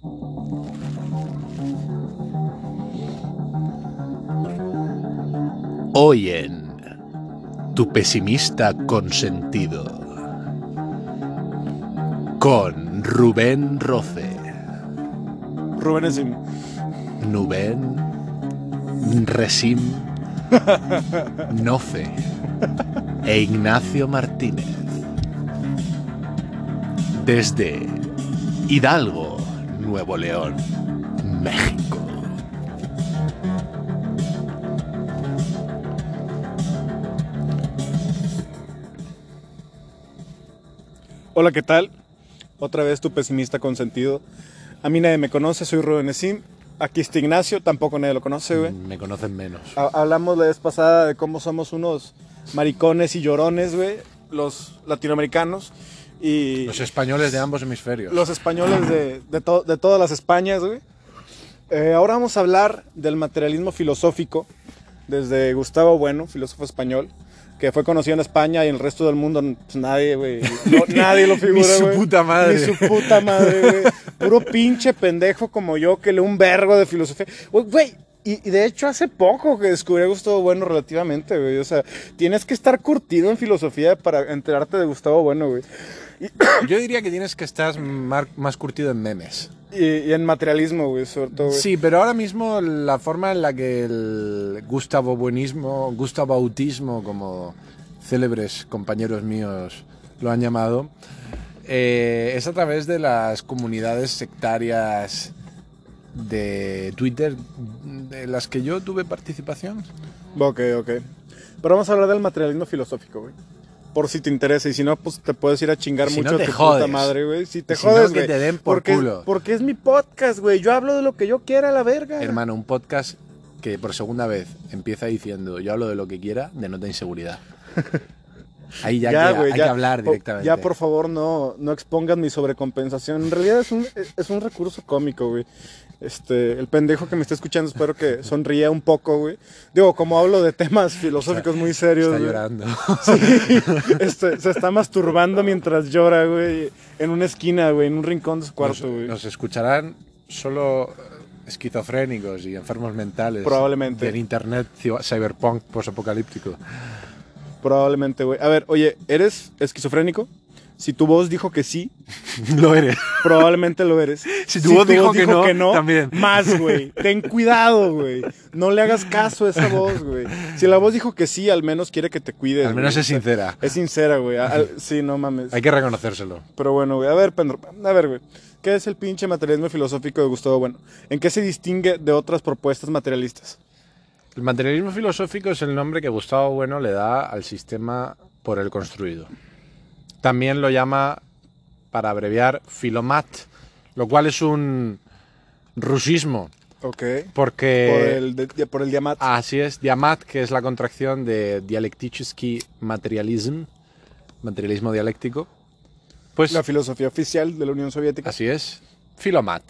Hoy en Tu Pesimista Consentido, con Rubén Roce, Rubén Esim, Nubén Resim Noce e Ignacio Martínez. Desde Hidalgo, Nuevo León, México. hola, ¿qué tal? Otra vez Tu Pesimista Consentido. A mí nadie me conoce, soy Rubén Esim. Aquí está Ignacio, tampoco nadie lo conoce, güey. Me conocen menos. Hablamos la vez pasada de cómo somos unos maricones y llorones, güey, los latinoamericanos. Y Los españoles de ambos hemisferios. los españoles de todas las Españas, güey. Ahora vamos a hablar del materialismo filosófico desde Gustavo Bueno, filósofo español, que fue conocido en España y en el resto del mundo pues nadie, güey. Nadie lo figura, Ni su güey. puta madre. Ni su puta madre, güey. Puro pinche pendejo como yo que lee un vergo de filosofía. Güey, y de hecho hace poco que descubrí a Gustavo Bueno relativamente, güey. O sea, tienes que estar curtido en filosofía para enterarte de Gustavo Bueno, güey. Yo diría que tienes que estar más curtido en memes. Y en materialismo, güey, sobre todo, güey. Sí, pero ahora mismo la forma en la que el Gustavautismo, como célebres compañeros míos lo han llamado, es a través de las comunidades sectarias de Twitter de las que yo tuve participación. Ok. Pero vamos a hablar del materialismo filosófico, güey. Por si te interesa, y si no, pues te puedes ir a chingar Si mucho no a te tu jodes. puta madre, güey. Si te Si jodes, no, que güey. te den por porque, culo. Porque es mi podcast, güey. Yo hablo de lo que yo quiera, a la verga. Hermano, un podcast que por segunda vez empieza diciendo yo hablo de lo que quiera, denota inseguridad. Ahí ya, güey, hay que hablar directamente. Ya, por favor, no expongas mi sobrecompensación. En realidad es un recurso cómico, güey. El pendejo que me está escuchando, espero que sonría un poco, güey. Digo, como hablo de temas filosóficos muy serios. Está güey. llorando. Sí, se está masturbando mientras llora, güey. En una esquina, güey, en un rincón de su cuarto, güey. Nos escucharán solo esquizofrénicos y enfermos mentales. Probablemente. Del internet cyberpunk posapocalíptico. Probablemente, güey. A ver, oye, ¿eres esquizofrénico? Si tu voz dijo que sí, Lo eres. probablemente lo eres. Si tu voz dijo que no, también. Más, güey. Ten cuidado, güey. No le hagas caso a esa voz, güey. Si la voz dijo que sí, al menos quiere que te cuides. Al menos güey. es sincera. Es sincera, güey. Sí, no mames. Hay que reconocérselo. Pero bueno, güey. A ver, güey. ¿Qué es el pinche materialismo filosófico de Gustavo Bueno? ¿En qué se distingue de otras propuestas materialistas? El materialismo filosófico es el nombre que Gustavo Bueno le da al sistema por él construido. También lo llama, para abreviar, filomat, lo cual es un rusismo. Ok. Porque Por el diamat. así es, diamat, que es la contracción de dialectichesky materialism, materialismo dialéctico. Pues La filosofía oficial de la Unión Soviética. así es, filomat.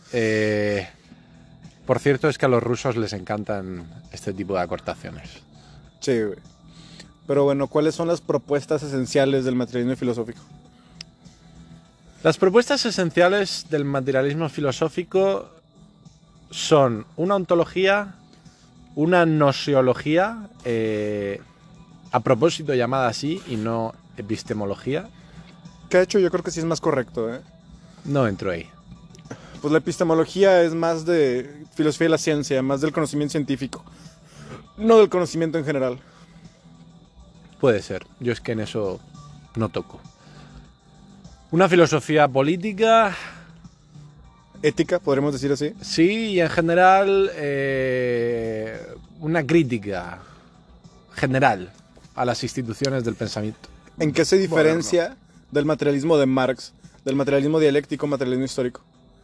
Por cierto, es que a los rusos les encantan este tipo de acortaciones. Sí, güey. Pero bueno, ¿cuáles son las propuestas esenciales del materialismo filosófico? Las propuestas esenciales del materialismo filosófico son una ontología, una gnoseología, a propósito llamada así y no epistemología. Que de hecho yo creo que sí es más correcto, ¿eh? No entro ahí. Pues la epistemología es más de filosofía de la ciencia, más del conocimiento científico, no del conocimiento en general. Puede ser, yo es que en eso no toco. Una filosofía política, Ética, podríamos decir así. sí, y en general una crítica general a las instituciones del pensamiento. ¿En qué se diferencia del materialismo de Marx, del materialismo dialéctico, materialismo histórico?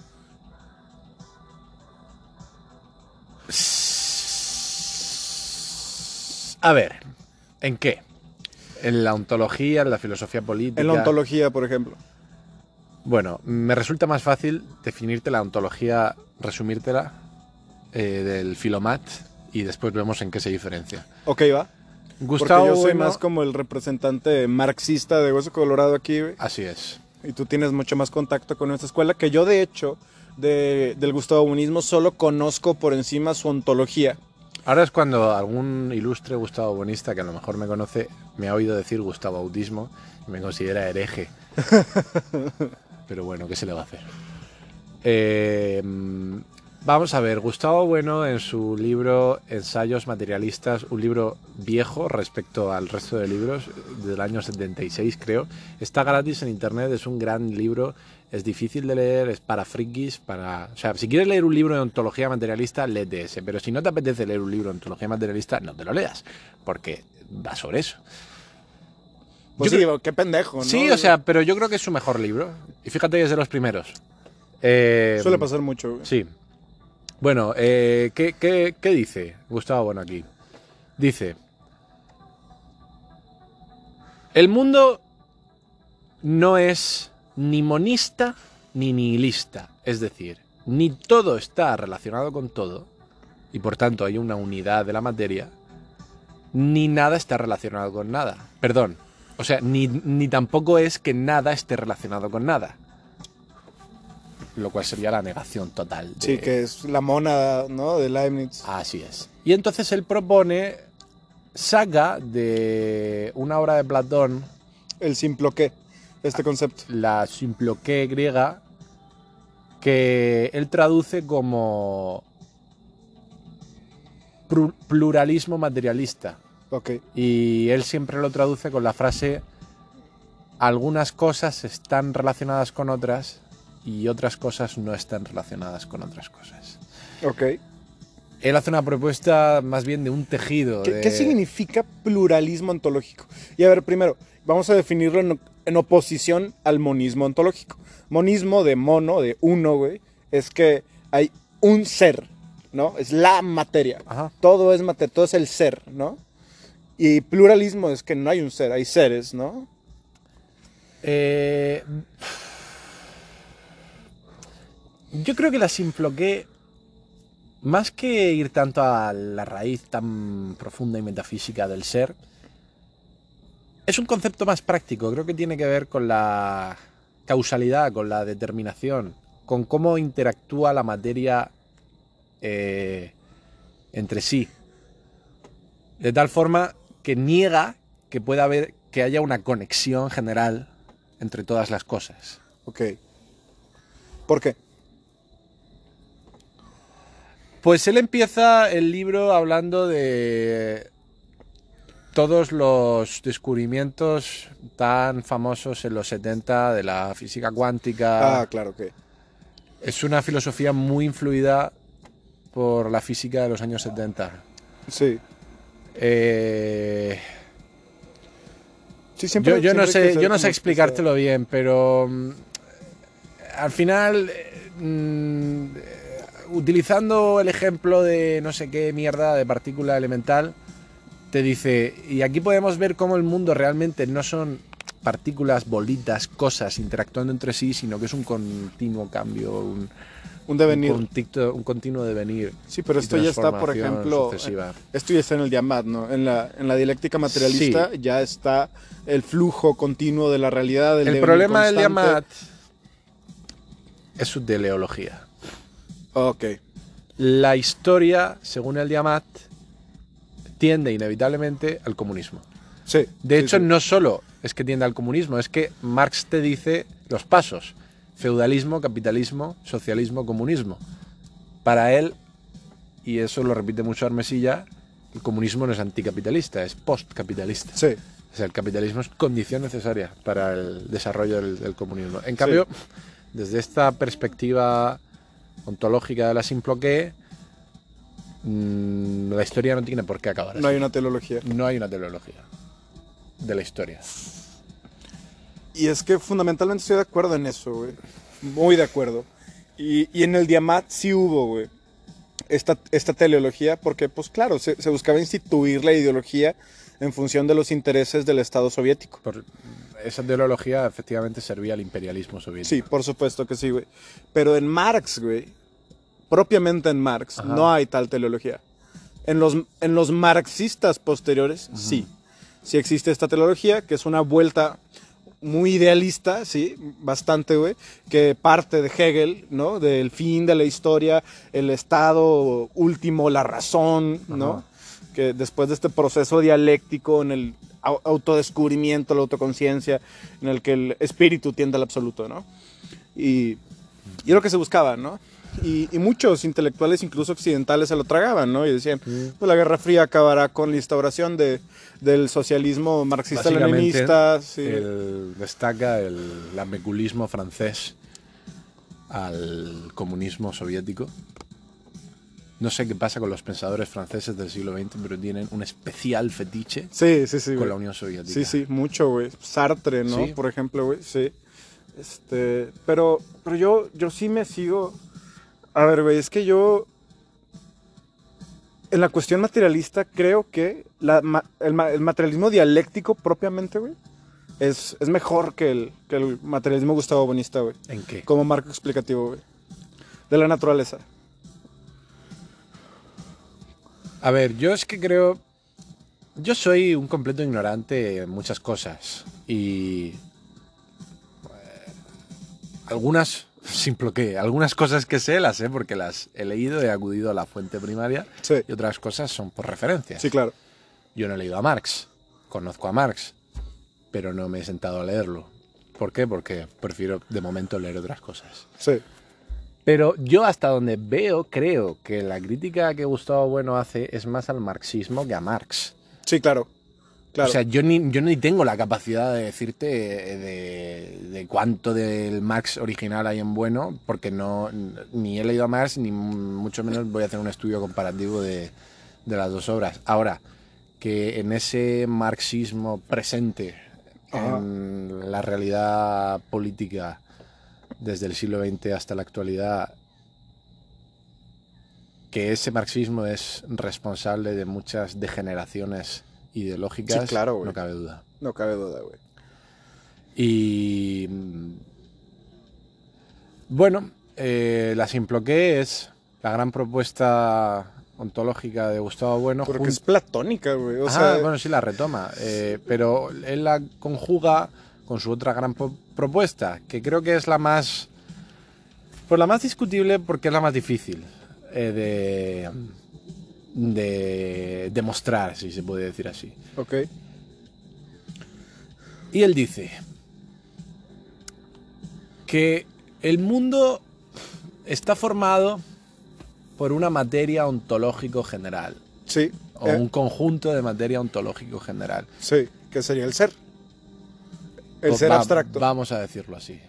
A ver, ¿en qué? En la ontología, en la filosofía política. En la ontología, por ejemplo. Bueno, me resulta más fácil definirte la ontología, resumírtela, del filomat, y después vemos en qué se diferencia. Ok, va. Gustavo Porque yo soy Bueno, más como el representante marxista de Hueso Colorado aquí, güey. así es. Y tú tienes mucho más contacto con esta escuela, que yo de hecho, del gustabonismo solo conozco por encima su ontología. Ahora es cuando algún ilustre gustavo-bonista que a lo mejor me conoce me ha oído decir gustavo-autismo y me considera hereje. Pero bueno, ¿qué se le va a hacer? Vamos a ver, Gustavo Bueno en su libro Ensayos materialistas, un libro viejo respecto al resto de libros, del año 76 creo, está gratis en internet, es un gran libro, es difícil de leer, es para frikis, o sea, si quieres leer un libro de ontología materialista, léete ese, pero si no te apetece leer un libro de ontología materialista, no te lo leas, porque va sobre eso. Pues sí, qué pendejo, ¿no? Sí, o sea, pero yo creo que es su mejor libro, y fíjate que es de los primeros. Suele pasar mucho, güey. Sí. Bueno, ¿qué dice Gustavo Bueno aquí? Dice: el mundo no es ni monista ni nihilista, es decir, ni todo está relacionado con todo, y por tanto hay una unidad de la materia, ni nada está relacionado con nada. Perdón, o sea, ni tampoco es que nada esté relacionado con nada. Lo cual sería la negación total. Sí, que es la mónada, ¿no? De Leibniz. Así es. Y entonces él propone, saca de una obra de Platón, El simploqué, este concepto. la simploqué griega, que él traduce como pluralismo materialista. Ok. Y él siempre lo traduce con la frase: algunas cosas están relacionadas con otras y otras cosas no están relacionadas con otras cosas. Ok. Él hace una propuesta más bien de un tejido. ¿Qué significa pluralismo ontológico? Y a ver, primero, vamos a definirlo en oposición al monismo ontológico. Monismo de mono, de uno, güey, es que hay un ser, ¿no? Es la materia. Ajá. Todo es materia, todo es el ser, ¿no? Y pluralismo es que no hay un ser, hay seres, ¿no? Yo creo que la simploqué, más que ir tanto a la raíz tan profunda y metafísica del ser, es un concepto más práctico. Creo que tiene que ver con la causalidad, con la determinación, con cómo interactúa la materia entre sí. De tal forma que niega que pueda haber, que haya una conexión general entre todas las cosas. Ok. ¿Por qué? Pues él empieza el libro hablando de todos los descubrimientos tan famosos en los 70 de la física cuántica. Ah, claro, ok. Es una filosofía muy influida por la física de los años 70. Sí. Sí, Yo no sé explicártelo bien, pero al final, utilizando el ejemplo de no sé qué mierda de partícula elemental, te dice, y aquí podemos ver cómo el mundo realmente no son partículas, bolitas, cosas interactuando entre sí, sino que es un continuo cambio, un devenir. Un continuo devenir. Sí, pero esto ya está, por ejemplo, esto ya está en el Diamat, ¿no? En la dialéctica materialista sí. Ya está el flujo continuo de la realidad. El problema del Diamat es su teleología. Ok. La historia, según el Diamat, tiende inevitablemente al comunismo. Sí. De hecho, no solo es que tiende al comunismo, es que Marx te dice los pasos: feudalismo, capitalismo, socialismo, comunismo. Para él, y eso lo repite mucho Armesilla, el comunismo no es anticapitalista, es postcapitalista. Sí. O sea, el capitalismo es condición necesaria para el desarrollo del comunismo. En cambio, desde esta perspectiva ontológica de la simploqué, la historia no tiene por qué acabar así. No hay una teleología. No hay una teleología de la historia. Y es que fundamentalmente estoy de acuerdo en eso, güey. Muy de acuerdo. Y en el Diamat sí hubo, güey, esta teleología, porque, pues claro, se buscaba instituir la ideología en función de los intereses del Estado soviético. Esa teleología efectivamente servía al imperialismo soviético. Sí, por supuesto que sí, güey. Pero en Marx, güey, propiamente en Marx, no hay tal teleología. En los marxistas posteriores, sí. Sí existe esta teleología, que es una vuelta muy idealista, sí, bastante, güey, que parte de Hegel, ¿no? Del fin de la historia, el estado último, la razón, ¿no? Ajá. Que después de este proceso dialéctico en el autodescubrimiento, la autoconciencia, en el que el espíritu tiende al absoluto, ¿no? Y es lo que se buscaba, ¿no? Y muchos intelectuales, incluso occidentales, se lo tragaban, ¿no? Y decían, pues la Guerra Fría acabará con la instauración del socialismo marxista-leninista. Sí. Destaca el ameculismo francés al comunismo soviético. No sé qué pasa con los pensadores franceses del siglo XX, pero tienen un especial fetiche Sí, con güey. la Unión Soviética. Sí, mucho, güey. Sartre, ¿no? Sí. Por ejemplo, güey, sí. Pero yo sí me sigo... A ver, güey, es que yo... En la cuestión materialista creo que el materialismo dialéctico propiamente, güey, es mejor que el materialismo Gustavo Bonista, güey. ¿En qué? Como marco explicativo, güey. De la naturaleza. A ver, yo es que creo... Yo soy un completo ignorante en muchas cosas. Y... algunas cosas que sé las sé porque las he leído, he acudido a la fuente primaria. Sí. Y otras cosas son por referencias. Sí, claro. Yo no he leído a Marx, conozco a Marx, pero no me he sentado a leerlo. ¿Por qué? Porque prefiero de momento leer otras cosas. Sí. Pero yo hasta donde veo, creo que la crítica que Gustavo Bueno hace es más al marxismo que a Marx. Sí, claro. Claro. O sea, yo ni tengo la capacidad de decirte de cuánto del Marx original hay en Bueno, porque ni he leído a Marx, ni mucho menos voy a hacer un estudio comparativo de las dos obras. Ahora, que en ese marxismo presente, en la realidad política desde el siglo XX hasta la actualidad, que ese marxismo es responsable de muchas degeneraciones ideológicas, sí, claro, güey. no cabe duda. No cabe duda, güey. Y bueno, la Simploqué es la gran propuesta ontológica de Gustavo Bueno. Porque es platónica, güey. O sea, bueno, sí la retoma, pero él la conjuga con su otra gran propuesta, que creo que es la más discutible porque es la más difícil de demostrar, si se puede decir así. ok. Y él dice que el mundo está formado por una materia ontológico general. Sí. O un conjunto de materia ontológico general. Sí, que sería el ser. El ser abstracto. Vamos a decirlo así.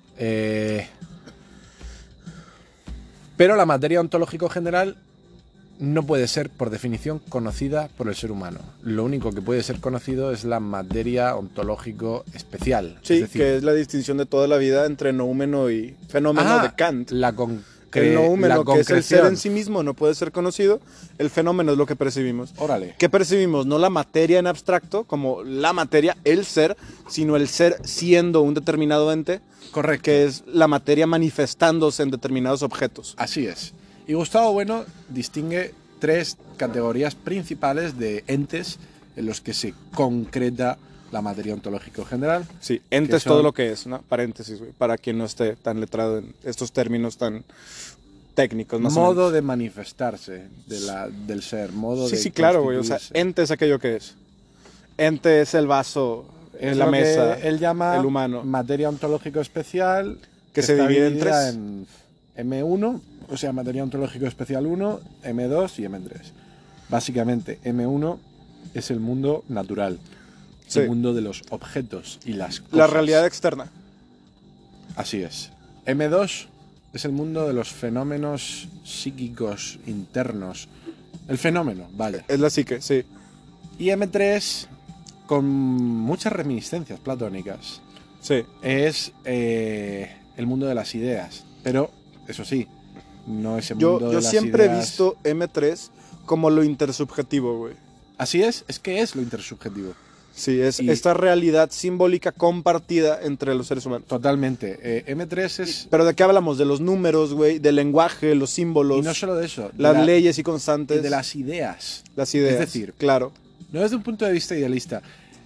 Pero la materia ontológico general no puede ser, por definición, conocida por el ser humano. Lo único que puede ser conocido es la materia ontológico especial. Sí, es decir, que es la distinción de toda la vida entre noúmeno y fenómeno de Kant. El noúmeno, que es el ser en sí mismo, no puede ser conocido. El fenómeno es lo que percibimos. Órale. ¿Qué percibimos? No la materia en abstracto, como la materia, el ser, sino el ser siendo un determinado ente. Correcto. Que es la materia manifestándose en determinados objetos. Así es. Y Gustavo Bueno distingue tres categorías principales de entes en los que se concreta la materia ontológico general. Sí, ente es todo lo que es, ¿no? Paréntesis, güey, para quien no esté tan letrado en estos términos tan técnicos. Más modo de manifestarse del ser, modo de sí, claro, güey, o sea, ente es aquello que es. Ente es el vaso, es la lo mesa, que él llama el humano. Materia ontológico especial, que se divide en tres. En M1, o sea, materia ontológico especial 1, M2 y M3. Básicamente, M1 es el mundo natural. Sí. El mundo de los objetos y las cosas. La realidad externa. Así es. M2 es el mundo de los fenómenos psíquicos internos. El fenómeno, vale. Es la psique, sí. Y M3, con muchas reminiscencias platónicas, sí. es el mundo de las ideas. Pero, eso sí, no es el mundo de las ideas. Yo siempre he visto M3 como lo intersubjetivo, güey. Así es que es lo intersubjetivo. Sí, es esta realidad simbólica compartida entre los seres humanos. Totalmente. M3 es... ¿Pero de qué hablamos? De los números, güey, del lenguaje, los símbolos. Y no solo de eso. Las leyes y constantes. Y de las ideas. Las ideas, es decir, claro. No desde un punto de vista idealista.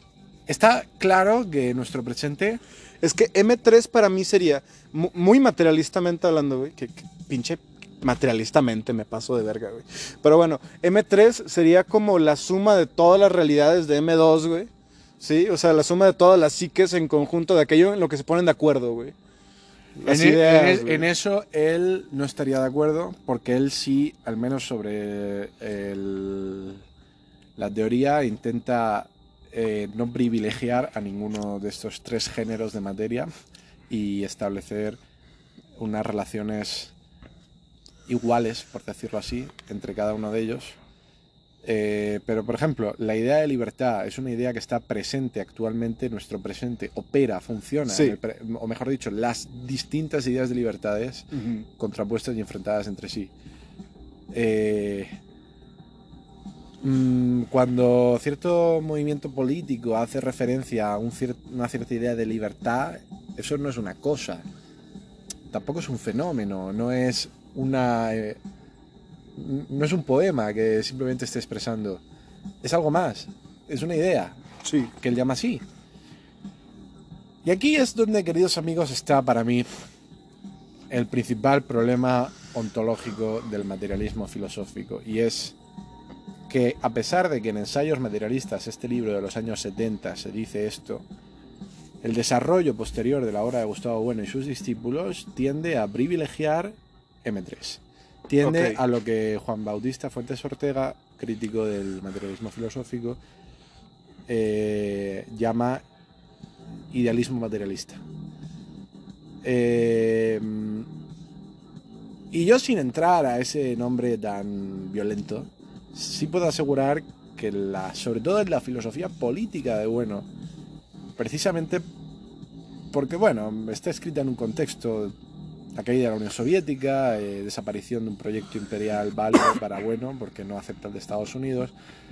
Está claro que nuestro presente... Es que M3 para mí sería, muy materialistamente hablando, güey, que pinche materialistamente me paso de verga, güey. Pero bueno, M3 sería como la suma de todas las realidades de M2, güey. Sí, o sea, la suma de todas las psiques en conjunto de aquello en lo que se ponen de acuerdo, güey. Las ideas, en eso él no estaría de acuerdo, porque él sí, al menos sobre la teoría, intenta no privilegiar a ninguno de estos tres géneros de materia y establecer unas relaciones iguales, por decirlo así, entre cada uno de ellos. Pero, por ejemplo, la idea de libertad es una idea que está presente actualmente en nuestro presente, opera, funciona, sí. O mejor dicho, las distintas ideas de libertades contrapuestas y enfrentadas entre sí. Cuando cierto movimiento político hace referencia a una cierta idea de libertad, eso no es una cosa, tampoco es un fenómeno, no es una... no es un poema que simplemente esté expresando, es algo más, es una idea, sí, que él llama así. Y aquí es donde, queridos amigos, está para mí el principal problema ontológico del materialismo filosófico, y es que a pesar de que en Ensayos materialistas, este libro de los años 70, se dice esto, el desarrollo posterior de la obra de Gustavo Bueno y sus discípulos tiende a privilegiar M3. Tiende a lo que Juan Bautista Fuentes Ortega, crítico del materialismo filosófico, llama idealismo materialista. Y yo, sin entrar a ese nombre tan violento, sí puedo asegurar que sobre todo en la filosofía política de Bueno, precisamente porque, bueno, está escrita en un contexto, la caída de la Unión Soviética, desaparición de un proyecto imperial válido para Bueno, porque no acepta el de Estados Unidos,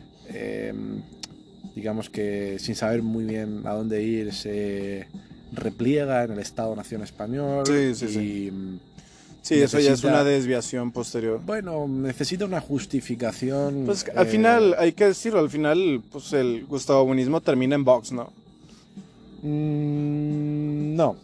digamos que sin saber muy bien a dónde ir, se repliega en el Estado-Nación español. Sí, eso ya es una desviación posterior. Bueno, necesita una justificación. Pues al final, hay que decirlo, al final, pues el Gustavo Buenismo termina en Vox, ¿no? No.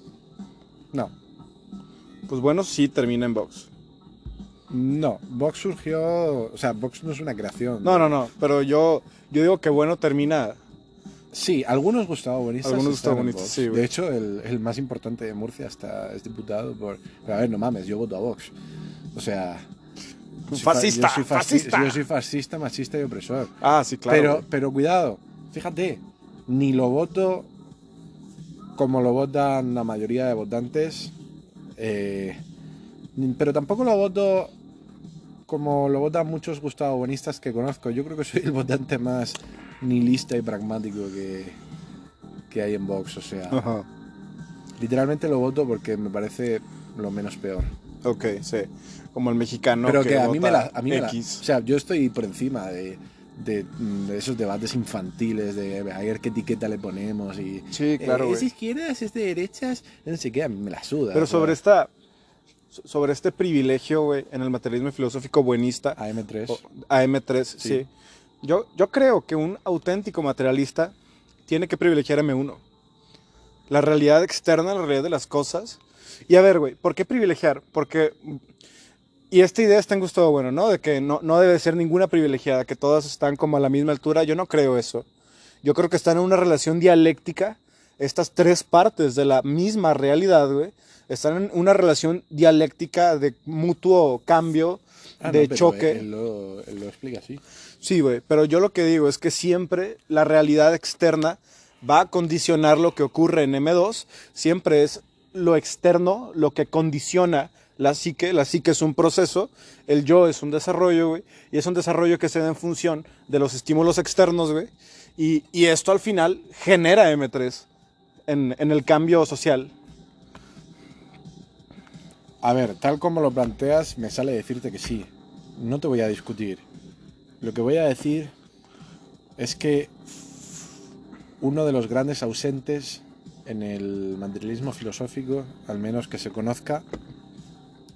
Pues bueno, sí termina en Vox. No, Vox surgió, o sea, Vox no es una creación. No, pero yo digo que Bueno termina... Sí, algunos Gustavo Buenistas. Sí, de hecho, el más importante de Murcia es diputado por... Pero a ver, no mames, yo voto a Vox. O sea... Fascista. Yo soy fascista, machista y opresor. Ah, sí, claro. Pero cuidado, fíjate, ni lo voto como lo votan la mayoría de votantes, pero tampoco lo voto como lo votan muchos Gustavo Buenistas que conozco. Yo creo que soy el votante más nihilista y pragmático que hay en Vox. O sea, literalmente lo voto porque me parece lo menos peor. Ok, sí. Como el mexicano. Pero que a mí X. O sea, yo estoy por encima de esos debates infantiles de a ver qué etiqueta le ponemos y... Sí, claro, ¿es izquierdas, es de derechas? No sé qué, a mí me la suda. Pero sobre este privilegio, güey, en el materialismo filosófico buenista... AM3, sí. Yo creo que un auténtico materialista tiene que privilegiar M1. La realidad externa, la realidad de las cosas. Y a ver, güey, ¿por qué privilegiar? Porque... Y esta idea está en Gustavo Bueno, ¿no? De que no debe ser ninguna privilegiada, que todas están como a la misma altura. Yo no creo eso. Yo creo que están en una relación dialéctica. Estas tres partes de la misma realidad, güey, están en una relación dialéctica de mutuo cambio, choque. Él lo explica así. Sí, güey, pero yo lo que digo es que siempre la realidad externa va a condicionar lo que ocurre en M2. Siempre es lo externo lo que condiciona la psique es un proceso, el yo es un desarrollo, güey, y es un desarrollo que se da en función de los estímulos externos, güey, y esto al final genera M3 en el cambio social. A ver, tal como lo planteas, me sale decirte que sí. No te voy a discutir. Lo que voy a decir es que uno de los grandes ausentes en el materialismo filosófico, al menos que se conozca,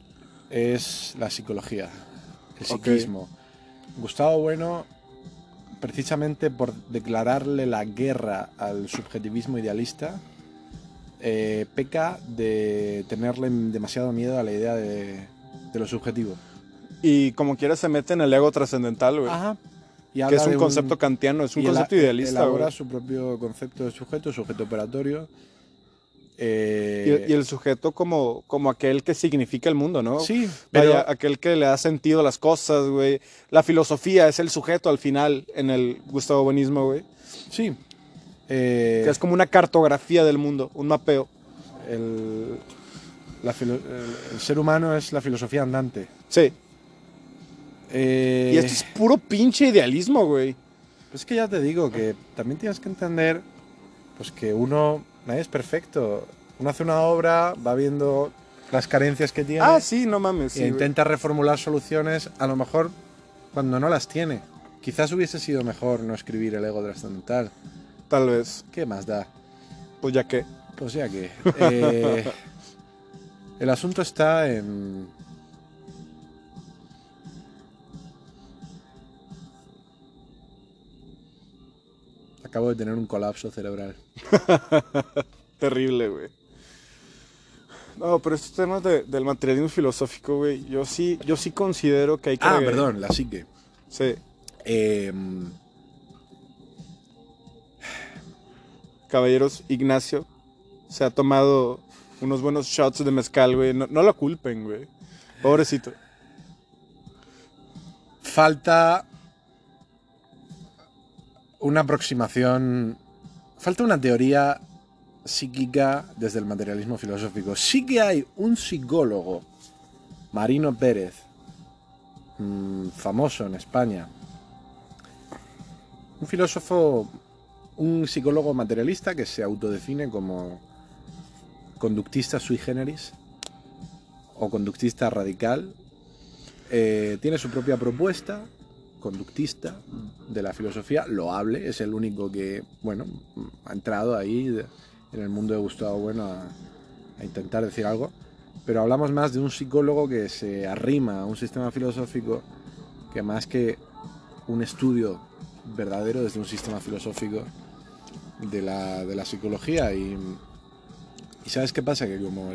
es la psicología, el psiquismo. Gustavo Bueno precisamente por declararle la guerra al subjetivismo idealista, peca de tenerle demasiado miedo a la idea de lo subjetivo. Y como quiera se mete en el ego trascendental, güey. Ajá. Y Que habla es un de concepto kantiano, es un concepto idealista, elabora güey. su propio concepto de sujeto operatorio. Y el sujeto como aquel que significa el mundo, ¿no? Sí, pero... Vaya, aquel que le da sentido a las cosas, güey. La filosofía es el sujeto al final en el Gustavo Buenismo, güey. Sí. Que es como una cartografía del mundo, un mapeo. El ser humano es la filosofía andante. Sí. Y esto es puro pinche idealismo, güey. Pues es que ya te digo que también tienes que entender pues que nadie es perfecto. Uno hace una obra, va viendo las carencias que tiene. Ah, sí, no mames. E Sí, intenta reformular soluciones, a lo mejor cuando no las tiene. Quizás hubiese sido mejor no escribir el ego trascendental. Tal vez. ¿Qué más da? Pues ya que. Pues ya que... el asunto está en... Acabo de tener un colapso cerebral. Terrible, güey. No, pero estos temas del materialismo filosófico, güey, yo sí considero que hay que... Perdón, la psique. Sí. Caballeros, Ignacio se ha tomado unos buenos shots de mezcal, güey. No lo culpen, güey. Pobrecito. Falta una aproximación, falta una teoría psíquica desde el materialismo filosófico. Sí que hay un psicólogo, Marino Pérez, famoso en España, un filósofo, un psicólogo materialista que se autodefine como conductista sui generis o conductista radical. Tiene su propia propuesta conductista de la filosofía, loable, es el único que, bueno, ha entrado ahí en el mundo de Gustavo Bueno a intentar decir algo, pero hablamos más de un psicólogo que se arrima a un sistema filosófico que más que un estudio verdadero desde un sistema filosófico de la psicología. Y ¿sabes qué pasa? Que como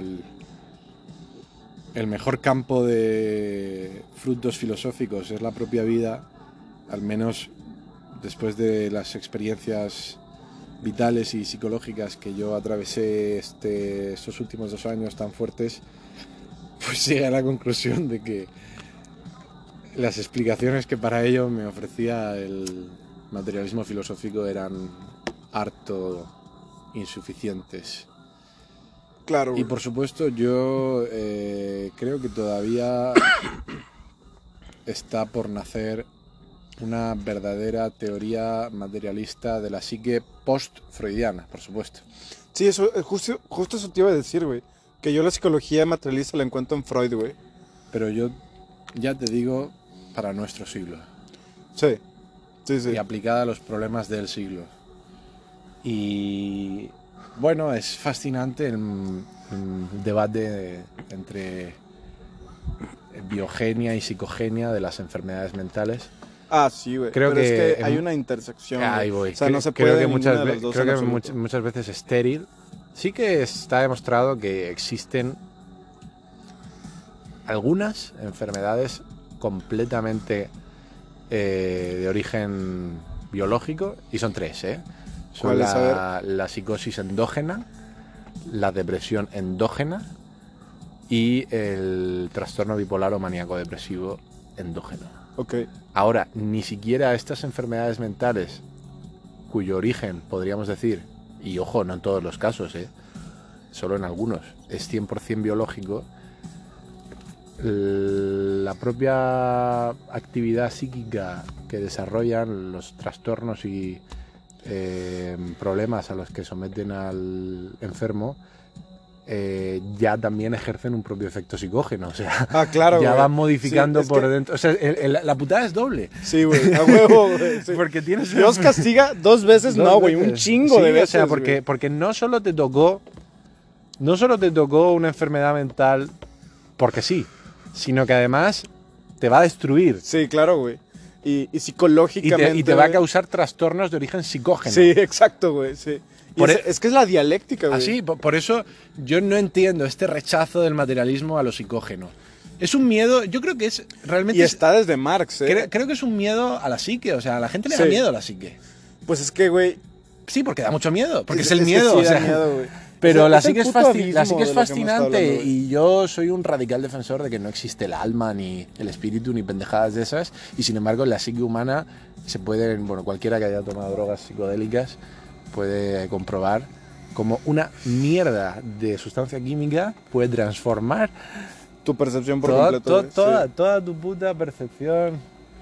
el mejor campo de frutos filosóficos es la propia vida, al menos después de las experiencias vitales y psicológicas que yo atravesé estos últimos 2 años tan fuertes, pues llegué a la conclusión de que las explicaciones que para ello me ofrecía el materialismo filosófico eran harto insuficientes. Claro. Y por supuesto yo creo que todavía está por nacer una verdadera teoría materialista de la psique post-freudiana, por supuesto. Sí, eso, justo eso te iba a decir, güey. Que yo la psicología materialista la encuentro en Freud, güey. Pero yo ya te digo, para nuestro siglo. Sí. Y aplicada a los problemas del siglo. Y bueno, es fascinante el debate entre biogenia y psicogenia de las enfermedades mentales. Ah, sí, güey. Creo pero que es que hay una intersección. Ahí voy. O sea, no se creo puede que muchas veces estéril. Sí que está demostrado que existen algunas enfermedades completamente de origen biológico, y son 3, ¿eh? Son la psicosis endógena, la depresión endógena y el trastorno bipolar o maníaco depresivo endógeno. Okay. Ahora, ni siquiera estas enfermedades mentales, cuyo origen, podríamos decir, y ojo, no en todos los casos, solo en algunos, es 100% biológico, la propia actividad psíquica que desarrollan los trastornos y problemas a los que someten al enfermo ya también ejercen un propio efecto psicógeno, o sea, claro, ya güey. van modificando Sí, por dentro, o sea, la putada es doble. Sí, güey, a huevo, güey. Sí. Porque tienes Dios castiga 2 veces, no, güey, un chingo sí, de veces. O sea, porque no solo te tocó una enfermedad mental porque sí, sino que además te va a destruir. Sí, claro, güey. y psicológicamente. Y te va a causar trastornos de origen psicógeno. Sí, exacto, güey, sí. Es que es la dialéctica, güey. Así, por eso yo no entiendo este rechazo del materialismo a lo psicógeno. Es un miedo, yo creo que es realmente... Y está desde Marx, Creo que es un miedo a la psique, o sea, a la gente le da Sí. miedo a la psique. Pues es que, güey... Sí, porque da mucho miedo, porque es que el miedo. sí, o sea, da miedo, güey. pero Es la el psique puto la abismo psique de es lo que hemos estado fascinante hablando, güey. y yo soy un radical defensor de que no existe el alma, ni el espíritu, ni pendejadas de esas. Y sin embargo, en la psique humana se puede, bueno, cualquiera que haya tomado drogas psicodélicas puede comprobar cómo una mierda de sustancia química puede transformar Tu percepción por completo, güey. Sí. toda tu puta percepción.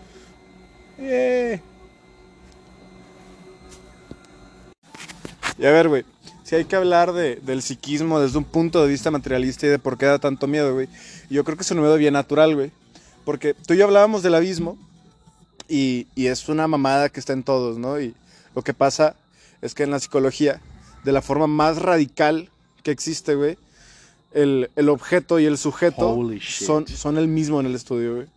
Y a ver, güey, si hay que hablar del psiquismo desde un punto de vista materialista y de por qué da tanto miedo, güey. Yo creo que es un miedo bien natural, güey. Porque tú y yo hablábamos del abismo y es una mamada que está en todos, ¿no? Y lo que pasa es que en la psicología, de la forma más radical que existe, güey, el objeto y el sujeto Holy shit. son el mismo en el estudio, güey.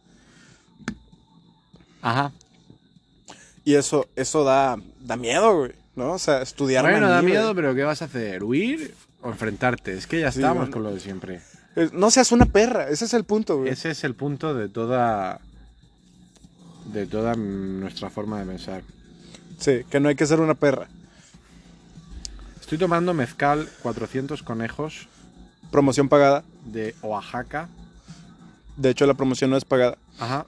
Ajá. Y eso da miedo, güey, ¿no? O sea, estudiar Bueno, da güey. miedo, pero ¿qué vas a hacer? ¿Huir o enfrentarte? Es que ya Sí, estamos bueno. con lo de siempre. No seas una perra, ese es el punto, güey. Ese es el punto de toda nuestra forma de pensar. Sí, que no hay que ser una perra. Estoy tomando mezcal 400 conejos Promoción pagada. de Oaxaca. De hecho, la promoción no es pagada. Ajá.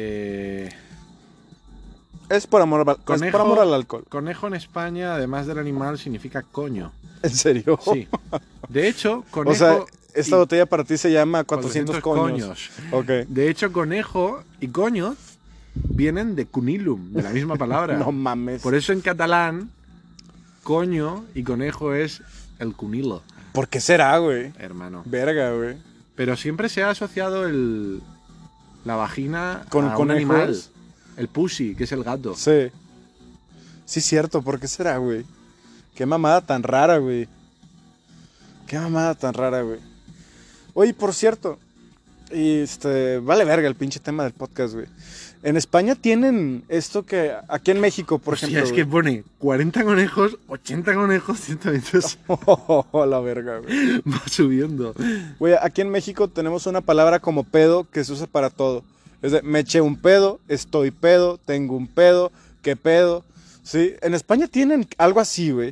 Es por amor al alcohol. Conejo en España, además del animal, significa coño. ¿En serio? Sí. De hecho, conejo... O sea, esta y botella para ti se llama 400 coños. Ok. De hecho, conejo y coño vienen de cunilum, de la misma palabra. No mames. Por eso en catalán, coño y conejo es el cunilo, ¿Por qué será, güey? hermano. Verga, güey. Pero siempre se ha asociado la vagina ¿Con a un conejos? animal. El pussy, que es el gato. Sí. Sí, cierto. ¿Por qué será, güey? Qué mamada tan rara, güey. Qué mamada tan rara, güey. Oye, por cierto, vale verga el pinche tema del podcast, güey. En España tienen esto que aquí en México, por Hostia, ejemplo. es que pone 40 conejos, 80 conejos, 120. Oh, la verga, güey. Va subiendo. Güey, aquí en México tenemos una palabra como pedo que se usa para todo. Es de, me eché un pedo, estoy pedo, tengo un pedo, qué pedo. ¿Sí? En España tienen algo así, güey.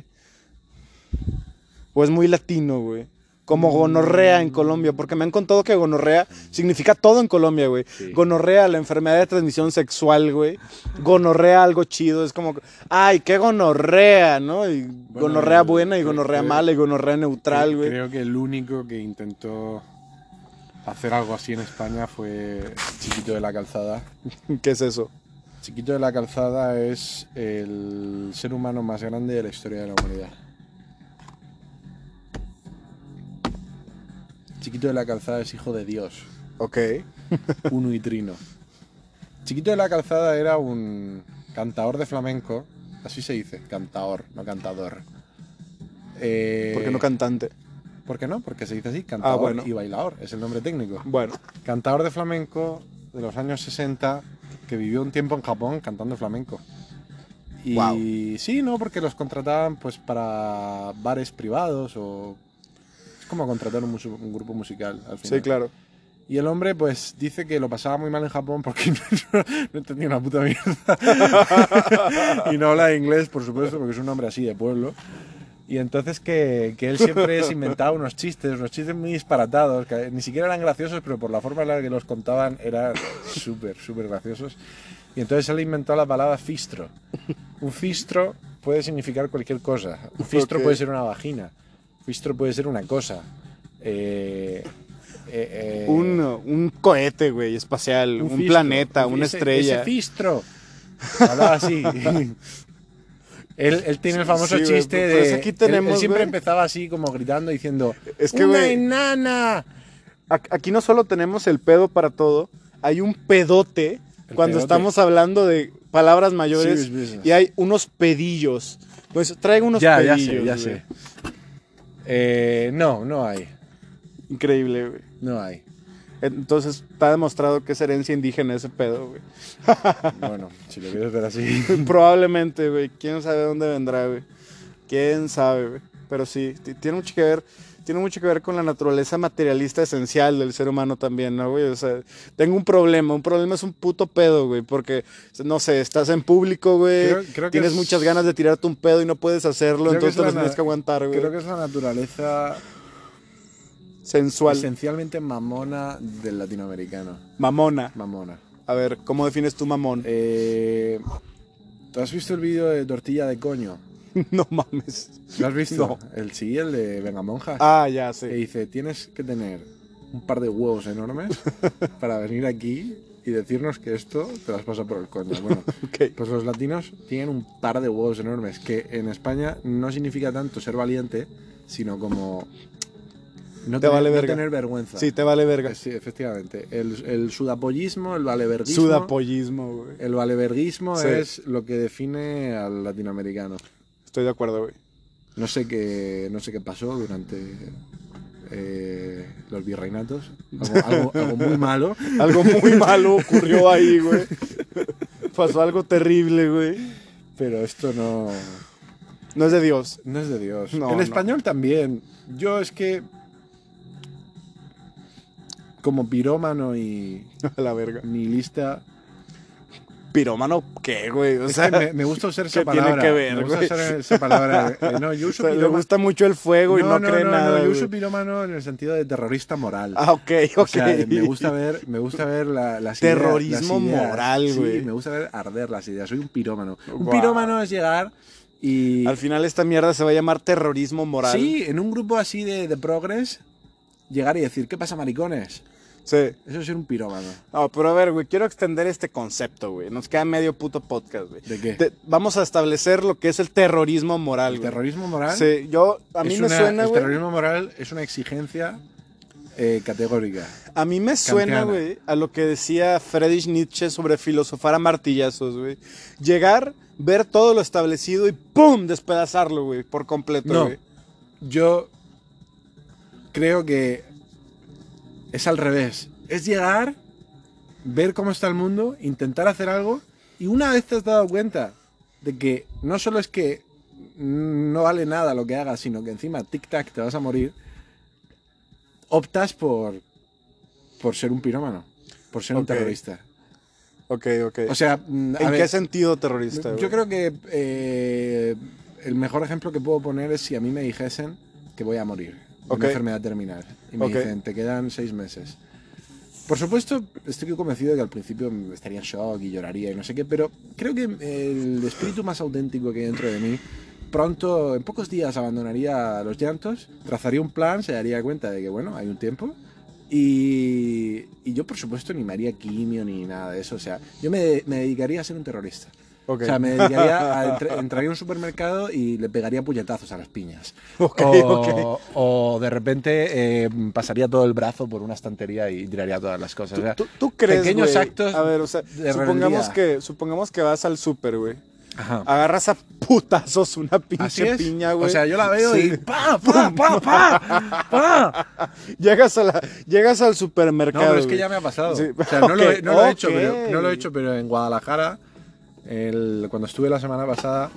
O es muy latino, güey. Como gonorrea en Colombia, porque me han contado que gonorrea significa todo en Colombia, güey. Sí. Gonorrea, la enfermedad de transmisión sexual, güey. Gonorrea, algo chido, es como, ay, qué gonorrea, ¿no? Y gonorrea buena y gonorrea mala y gonorrea neutral, güey. Creo que el único que intentó hacer algo así en España fue Chiquito de la Calzada. ¿Qué es eso? Chiquito de la Calzada es el ser humano más grande de la historia de la humanidad. Chiquito de la Calzada es hijo de Dios, Ok. uno y trino. Chiquito de la Calzada era un cantador de flamenco, así se dice, cantaor, no cantador. ¿Por qué no cantante? ¿Por qué no? Porque se dice así, cantador bueno. y bailador, es el nombre técnico. Bueno, Cantador de flamenco de los años 60 que vivió un tiempo en Japón cantando flamenco. Y Guau. sí, ¿no? Porque los contrataban pues para bares privados o... Es como contratar un grupo musical al final. sí, claro. Y el hombre pues dice que lo pasaba muy mal en Japón porque no entendía una puta mierda. Y no habla inglés, por supuesto, porque es un hombre así de pueblo. Y entonces que él siempre se inventaba unos chistes muy disparatados, que ni siquiera eran graciosos, pero por la forma en la que los contaban eran súper, súper graciosos. Y entonces él inventó la palabra fistro. Un fistro puede significar cualquier cosa. Un fistro Ok. puede ser una vagina. Fistro puede ser una cosa. Un cohete, güey, espacial, un fistro, planeta, una estrella. Ese fistro. Hablaba así. Él tiene el famoso Sí, güey, chiste pues de... aquí tenemos, él siempre güey. empezaba así como gritando diciendo... Es que, ¡Una güey, enana! aquí no solo tenemos el pedo para todo, hay un pedote cuando pedote. estamos hablando de palabras mayores Serious business. y hay unos pedillos. Pues traigo unos Ya pedillos. sé, ya güey. sé. No hay. Increíble, güey. No hay. Entonces está demostrado que es herencia indígena ese pedo, güey. Bueno, si lo quieres ver así. Probablemente, güey. ¿Quién sabe de dónde vendrá, güey? ¿Quién sabe, güey? Pero sí, tiene mucho que ver. Tiene mucho que ver con la naturaleza materialista esencial del ser humano también, ¿no, güey? O sea, tengo un problema es un puto pedo, güey, porque, no sé, estás en público, güey, Creo que tienes es- muchas ganas de tirarte un pedo y no puedes hacerlo, Creo que entonces es te lo la tienes na- que aguantar, güey. Creo que es la naturaleza Sensual, esencialmente mamona del latinoamericano. mamona. Mamona. A ver, ¿cómo defines tú mamón? ¿Tú has visto el vídeo de tortilla de coño? No mames. ¿Lo has visto? No. El de Venga Monja. Ah, ya Que sé. dice, tienes que tener un par de huevos enormes para venir aquí y decirnos que esto te las pasa por el coño. Bueno, Ok. pues los latinos tienen un par de huevos enormes, que en España no significa tanto ser valiente, sino como Te vale no verga. tener vergüenza. Sí, te vale verga. Sí, efectivamente. El sudapollismo, el valeverguismo. Sudapollismo, güey. El valeverguismo Sí. es lo que define al latinoamericano. Estoy de acuerdo, güey. No sé qué pasó durante los virreinatos. Algo muy malo. Algo muy malo ocurrió ahí, güey. Pasó algo terrible, güey. Pero esto no No es de Dios. es de Dios. No, el no. español también. Yo es que como pirómano y A la verga. nihilista, ¿Pirómano qué, güey? O es sea, que me gusta usar esa ¿qué tiene palabra. que ver, me gusta güey? usar esa palabra. No, yo o uso sea, le pirómano. gusta mucho el fuego y no cree nada, yo güey. uso pirómano en el sentido de terrorista moral. Ah, ok, ok. O sea, me gusta ver las Terrorismo ideas, moral, güey. Sí, me gusta ver arder las ideas. Soy un pirómano. Un Guau. pirómano es llegar y... Al final esta mierda se va a llamar terrorismo moral. Sí, en un grupo así de progres, llegar y decir, ¿qué pasa, maricones? Sí. Eso es ser un pirómano. No, pero a ver, güey, quiero extender este concepto, güey. Nos queda medio puto podcast, güey. ¿De qué? Vamos a establecer lo que es el terrorismo moral, ¿El güey. terrorismo moral? Sí, a mí me suena, El güey. terrorismo moral es una exigencia categórica. A mí me suena, Kantiana. güey, a lo que decía Friedrich Nietzsche sobre filosofar a martillazos, güey. Llegar, ver todo lo establecido y ¡pum! Despedazarlo, güey, por completo, No, güey. yo creo que es al revés. Es llegar, ver cómo está el mundo, intentar hacer algo y una vez te has dado cuenta de que no solo es que no vale nada lo que hagas, sino que encima tic-tac te vas a morir, optas por ser un pirómano, por ser un Ok. terrorista. Ok, ok. O sea, ¿En a qué ver, sentido terrorista, güey? yo creo que el mejor ejemplo que puedo poner es si a mí me dijesen que voy a morir de Ok. una enfermedad terminal y me Ok. dicen, te quedan 6 meses. Por supuesto, estoy convencido de que al principio estaría en shock y lloraría y no sé qué, pero creo que el espíritu más auténtico que hay dentro de mí pronto, en pocos días, abandonaría los llantos, trazaría un plan, se daría cuenta de que, bueno, hay un tiempo. Y yo, por supuesto, ni me haría quimio ni nada de eso. O sea, yo me dedicaría a ser un terrorista. Ok. O sea, me dedicaría a entraría a un supermercado y le pegaría puñetazos a las piñas. Ok, o, o de repente pasaría todo el brazo por una estantería y tiraría todas las cosas. O sea, ¿Tú crees, pequeños güey? actos A ver, o sea, de supongamos que vas al súper, güey. ajá. Agarras a putazos una Así pinche es. piña, güey. O sea, yo la veo Sí. y ¡pa, pa, pa, pa! ¡Pa! Llegas al No, supermercado. pero es que güey. ya me ha pasado. Sí. O sea, no, Ok, no lo he hecho, ok. no lo he hecho, pero en Guadalajara, cuando estuve la semana pasada,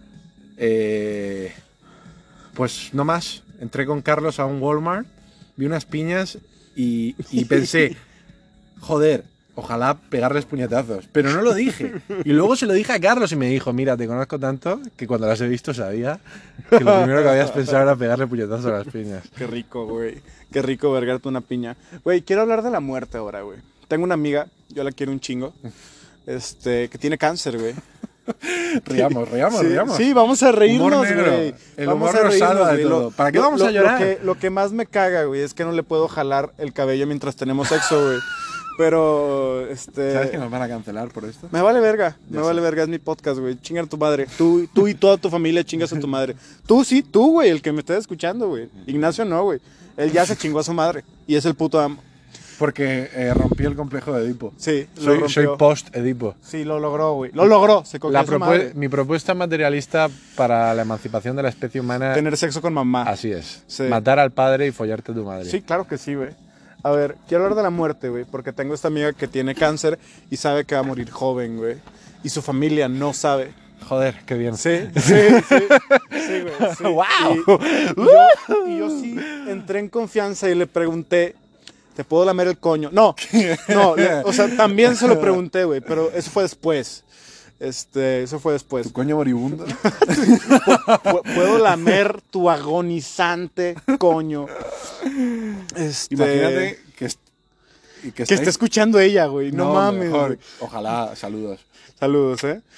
pues no más. Entré con Carlos a un Walmart, vi unas piñas y pensé, joder, ojalá pegarles puñetazos. Pero no lo dije. Y luego se lo dije a Carlos y me dijo, mira, te conozco tanto que cuando las he visto sabía que lo primero que habías pensado era pegarle puñetazos a las piñas. Qué rico, güey. Qué rico vergarte una piña. Güey, quiero hablar de la muerte ahora, güey. Tengo una amiga, yo la quiero un chingo, que tiene cáncer, güey. Riamos. Sí, vamos a reírnos, Humor negro. güey. El Vamos humor a nos reírnos, salva de güey. todo. ¿Para qué vamos a llorar? Lo que más me caga, güey, es que no le puedo jalar el cabello mientras tenemos sexo, güey. Pero, ¿Sabes que nos van a cancelar por esto? me vale verga, Ya me sé. vale verga, es mi podcast, güey. Chinga a tu madre. Tú y toda tu familia chingas a tu madre. Tú, güey, el que me estés escuchando, güey. Ignacio no, güey. Él ya se chingó a su madre y es el puto amo. Porque rompí el complejo de Edipo. Sí, lo Soy rompió. post-Edipo. Sí, lo logró, güey. Lo logró, se cogió a su madre. Mi propuesta materialista para la emancipación de la especie humana, Tener sexo con mamá. así es. Sí. Matar al padre y follarte a tu madre. Sí, claro que sí, güey. A ver, quiero hablar de la muerte, güey, porque tengo esta amiga que tiene cáncer y sabe que va a morir joven, güey. Y su familia no sabe. Joder, qué bien. Sí, güey. Sí. ¡Wow! Y yo sí entré en confianza y le pregunté, ¿te puedo lamer el coño? No, o sea, también se lo pregunté, güey, pero eso fue después. Eso fue después. ¿Tu coño moribundo? ¿Puedo lamer tu agonizante coño? Imagínate que esté escuchando ella, güey. No mames. Mejor. Ojalá, saludos. Saludos,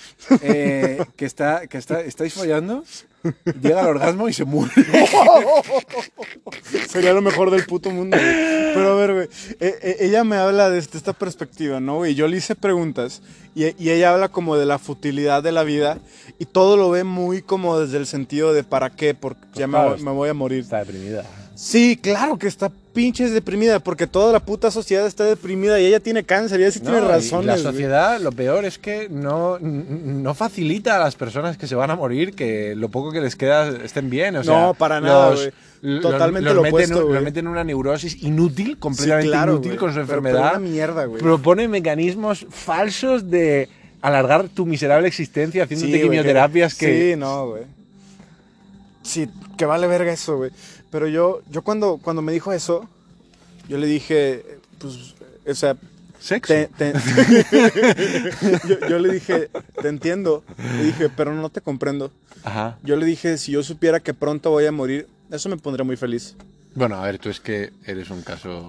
Estáis follando, llega al orgasmo y se muere. Sería lo mejor del puto mundo, güey. Pero a ver, güey, ella me habla de esta perspectiva, ¿no, güey? Yo le hice preguntas y ella habla como de la futilidad de la vida y todo lo ve muy como desde el sentido de ¿para qué? Porque ya me voy a morir. Está deprimida. Sí, claro que está pinches deprimida, porque toda la puta sociedad está deprimida y ella tiene cáncer y ella sí tiene razones. Y la sociedad, lo peor es que no facilita a las personas que se van a morir que lo poco que les queda estén bien. O sea, no, para nada, güey. Totalmente lo opuesto, güey. Los meten en una neurosis inútil, completamente sí, claro, inútil güey, con su enfermedad. Pero una mierda, güey. Propone mecanismos falsos de alargar tu miserable existencia haciéndote quimioterapias que... Sí, no, güey. Sí, que vale verga eso, güey. Pero yo cuando me dijo eso, yo le dije, pues, o sea... ¿Sexo? yo le dije, te entiendo. Le dije, pero no te comprendo. Ajá. Yo le dije, si yo supiera que pronto voy a morir, eso me pondría muy feliz. Bueno, a ver, tú es que eres un caso...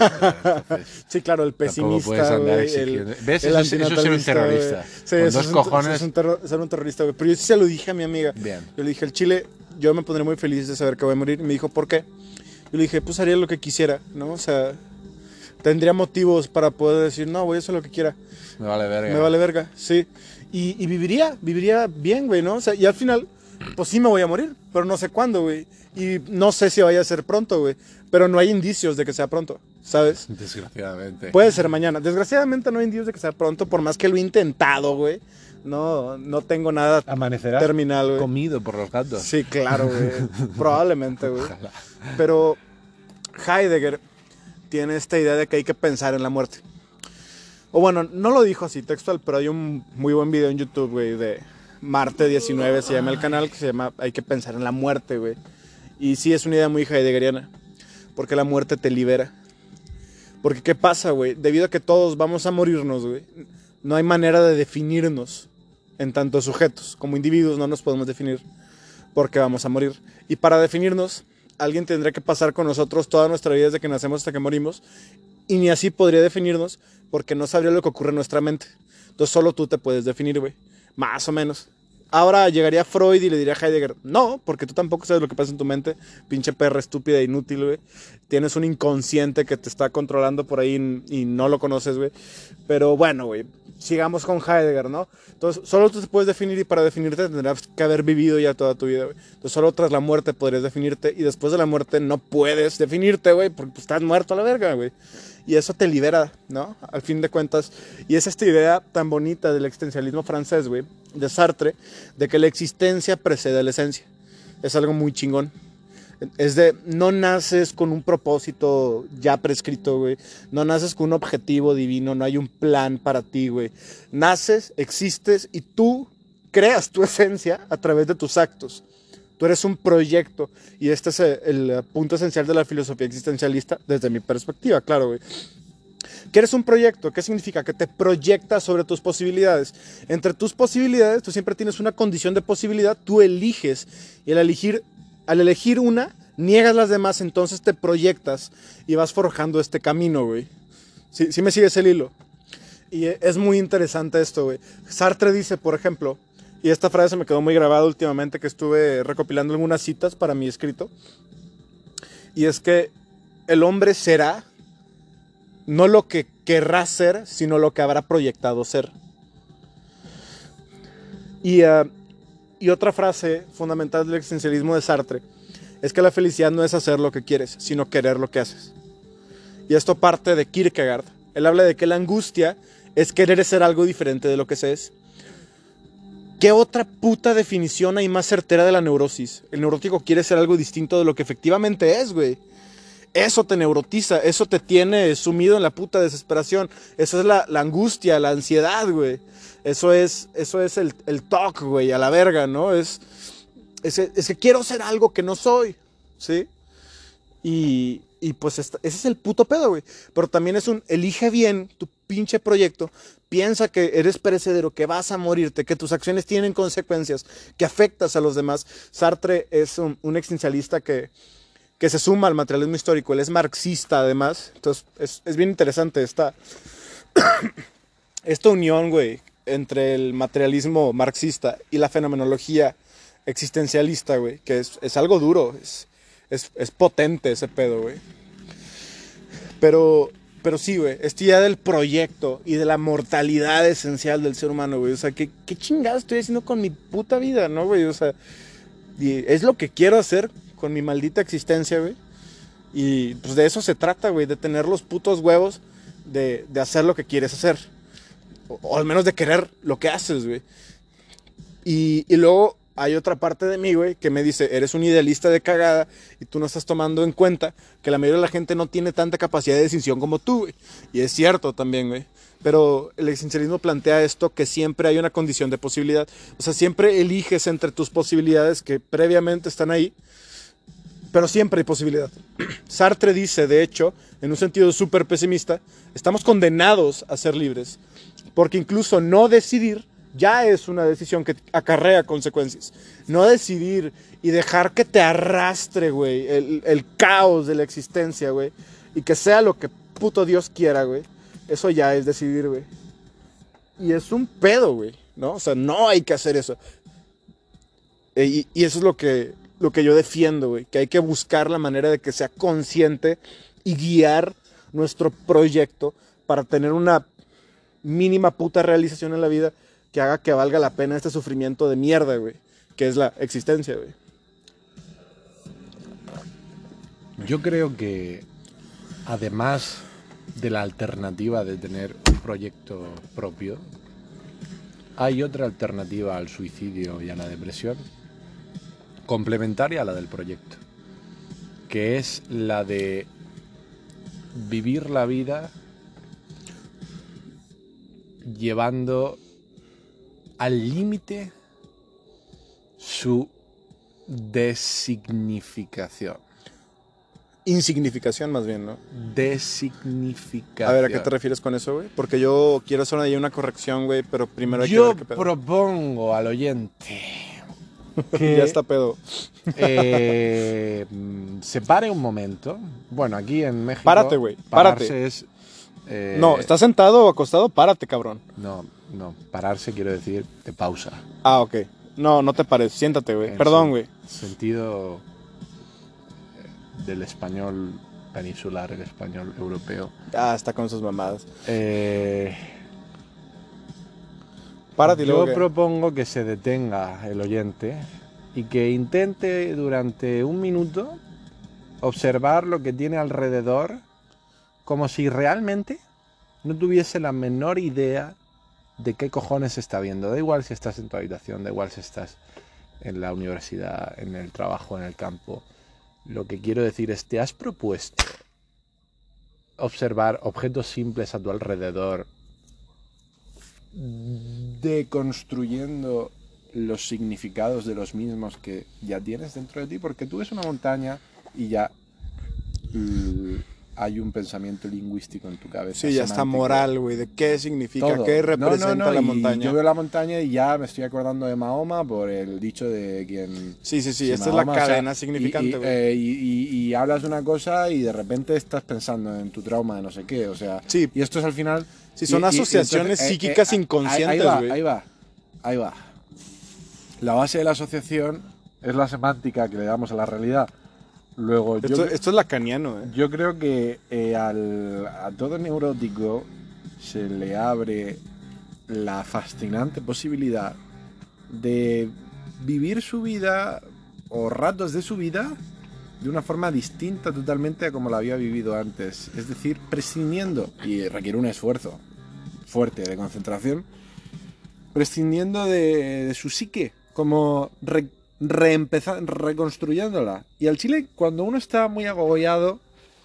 Sí, claro, el pesimista, puedes andar güey, exigiendo. ¿Ves? el Eso es ser un terrorista. Sí, con eso dos cojones. Es ser un terrorista, güey. Pero yo sí se lo dije a mi amiga. Bien. Yo le dije, el Chile, yo me pondré muy feliz de saber que voy a morir. Y me dijo, ¿por qué? Yo le dije, pues haría lo que quisiera, ¿no? O sea, tendría motivos para poder decir, no, voy a hacer lo que quiera. Me vale verga. Me vale verga, sí. Y viviría bien, güey, ¿no? O sea, y al final, pues sí me voy a morir, pero no sé cuándo, güey. Y no sé si vaya a ser pronto, güey. Pero no hay indicios de que sea pronto, ¿sabes? Desgraciadamente. Puede ser mañana. Desgraciadamente no hay indicios de que sea pronto, por más que lo he intentado, güey. No tengo nada Amanecerás terminal, güey. comido por los gatos. Sí, claro, güey. Probablemente, güey. Ojalá. Pero Heidegger tiene esta idea de que hay que pensar en la muerte. O bueno, no lo dijo así textual, pero hay un muy buen video en YouTube, güey, de Marte 19, se llama el canal, que se llama Hay que pensar en la muerte, güey. Y sí, es una idea muy heideggeriana, porque la muerte te libera. Porque ¿qué pasa, güey? Debido a que todos vamos a morirnos, güey, no hay manera de definirnos en tanto sujetos. Como individuos no nos podemos definir porque vamos a morir. Y para definirnos, alguien tendría que pasar con nosotros toda nuestra vida desde que nacemos hasta que morimos. Y ni así podría definirnos porque no sabría lo que ocurre en nuestra mente. Entonces solo tú te puedes definir, güey. Más o menos. Ahora llegaría Freud y le diría a Heidegger, no, porque tú tampoco sabes lo que pasa en tu mente, pinche perra estúpida e inútil, güey. Tienes un inconsciente que te está controlando por ahí y no lo conoces, güey. Pero bueno, güey, sigamos con Heidegger, ¿no? Entonces, solo tú te puedes definir y para definirte tendrás que haber vivido ya toda tu vida, güey. Entonces, solo tras la muerte podrías definirte y después de la muerte no puedes definirte, güey, porque pues, estás muerto a la verga, güey. Y eso te libera, ¿no? Al fin de cuentas. Y es esta idea tan bonita del existencialismo francés, güey, de Sartre, de que la existencia precede a la esencia. Es algo muy chingón. Es de, no naces con un propósito ya prescrito, güey. No naces con un objetivo divino, no hay un plan para ti, güey. Naces, existes y tú creas tu esencia a través de tus actos. Tú eres un proyecto y este es el punto esencial de la filosofía existencialista desde mi perspectiva, claro, güey. ¿Qué eres un proyecto? ¿Qué significa? Que te proyectas sobre tus posibilidades. Entre tus posibilidades, tú siempre tienes una condición de posibilidad, tú eliges y al elegir una, niegas las demás, entonces te proyectas y vas forjando este camino, güey. ¿Sí me sigues el hilo? Y es muy interesante esto, güey. Sartre dice, por ejemplo, y esta frase me quedó muy grabada últimamente que estuve recopilando algunas citas para mi escrito. Y es que el hombre será no lo que querrá ser, sino lo que habrá proyectado ser. Y otra frase fundamental del existencialismo de Sartre es que la felicidad no es hacer lo que quieres, sino querer lo que haces. Y esto parte de Kierkegaard. Él habla de que la angustia es querer ser algo diferente de lo que se es. ¿Qué otra puta definición hay más certera de la neurosis? El neurótico quiere ser algo distinto de lo que efectivamente es, güey. eso te neurotiza, eso te tiene sumido en la puta desesperación. Eso es la angustia, la ansiedad, güey. Eso es el TOC, güey, a la verga, ¿no? Es que quiero ser algo que no soy, ¿sí? Y pues ese es el puto pedo, güey. Pero también es elige bien tu pinche proyecto. Piensa que eres perecedero, que vas a morirte, que tus acciones tienen consecuencias, que afectas a los demás. Sartre es un existencialista que se suma al materialismo histórico. Él es marxista, además. Entonces, es bien interesante esta unión, güey, entre el materialismo marxista y la fenomenología existencialista, güey, que es algo duro, es potente ese pedo, güey. Pero sí, güey, esta idea del proyecto y de la mortalidad esencial del ser humano, güey. O sea, ¿qué chingada estoy haciendo con mi puta vida, no, güey? O sea, es lo que quiero hacer con mi maldita existencia, güey. Y pues de eso se trata, güey, de tener los putos huevos de hacer lo que quieres hacer. O al menos de querer lo que haces, güey. Y luego hay otra parte de mí, güey, que me dice, eres un idealista de cagada y tú no estás tomando en cuenta que la mayoría de la gente no tiene tanta capacidad de decisión como tú, güey. Y es cierto también, güey. Pero el existencialismo plantea esto, que siempre hay una condición de posibilidad. O sea, siempre eliges entre tus posibilidades que previamente están ahí, pero siempre hay posibilidad. Sartre dice, de hecho, en un sentido súper pesimista, estamos condenados a ser libres, porque incluso no decidir ya es una decisión que acarrea consecuencias. No decidir y dejar que te arrastre, güey, el caos de la existencia, güey, y que sea lo que puto Dios quiera, güey. Eso ya es decidir, güey. Y es un pedo, güey, ¿no? O sea, no hay que hacer eso. Y eso es lo que yo defiendo, güey, que hay que buscar la manera de que sea consciente y guiar nuestro proyecto para tener una mínima puta realización en la vida que haga que valga la pena este sufrimiento de mierda, güey, que es la existencia, güey. Yo creo que, además de la alternativa de tener un proyecto propio, hay otra alternativa al suicidio y a la depresión, complementaria a la del proyecto, que es la de vivir la vida llevando al límite su designificación. Insignificación más bien, ¿no? Designificación. A ver, ¿a qué te refieres con eso, güey? Porque yo quiero hacer una corrección, güey, pero primero hay que Yo ver qué pedo. propongo al oyente que ya está pedo. Se pare un momento. Bueno, aquí en México Párate, güey, pararse párate. es... No, ¿estás sentado o acostado? Párate, cabrón. No, pararse quiero decir de pausa. Ah, ok. No te pares, siéntate, güey. Perdón, güey. Sentido del español peninsular, el español europeo. Ah, está con sus mamadas. Párate y luego Yo propongo que se detenga el oyente y que intente durante un minuto observar lo que tiene alrededor como si realmente no tuviese la menor idea de qué cojones está viendo. Da igual si estás en tu habitación, da igual si estás en la universidad, en el trabajo, en el campo. Lo que quiero decir es, ¿te has propuesto observar objetos simples a tu alrededor, deconstruyendo los significados de los mismos que ya tienes dentro de ti? Porque tú ves una montaña y ya hay un pensamiento lingüístico en tu cabeza. Sí, ya está moral, güey, de qué significa, todo. qué representa la y montaña. yo veo la montaña y ya me estoy acordando de Mahoma por el dicho de quien... Sí, si esta Mahoma, es la cadena significante, güey. Y hablas de una cosa y de repente estás pensando en tu trauma de no sé qué, o sea... Sí. Y esto es al final... Sí, son asociaciones psíquicas inconscientes, güey. Ahí va. La base de la asociación es la semántica que le damos a la realidad. Luego, esto es lacaniano, ¿eh? Yo creo que a todo neurótico se le abre la fascinante posibilidad de vivir su vida o ratos de su vida de una forma distinta totalmente a como la había vivido antes. Es decir, prescindiendo, y requiere un esfuerzo fuerte de concentración, prescindiendo de su psique, como reconstruyéndola. Y al chile, cuando uno está muy agobiado,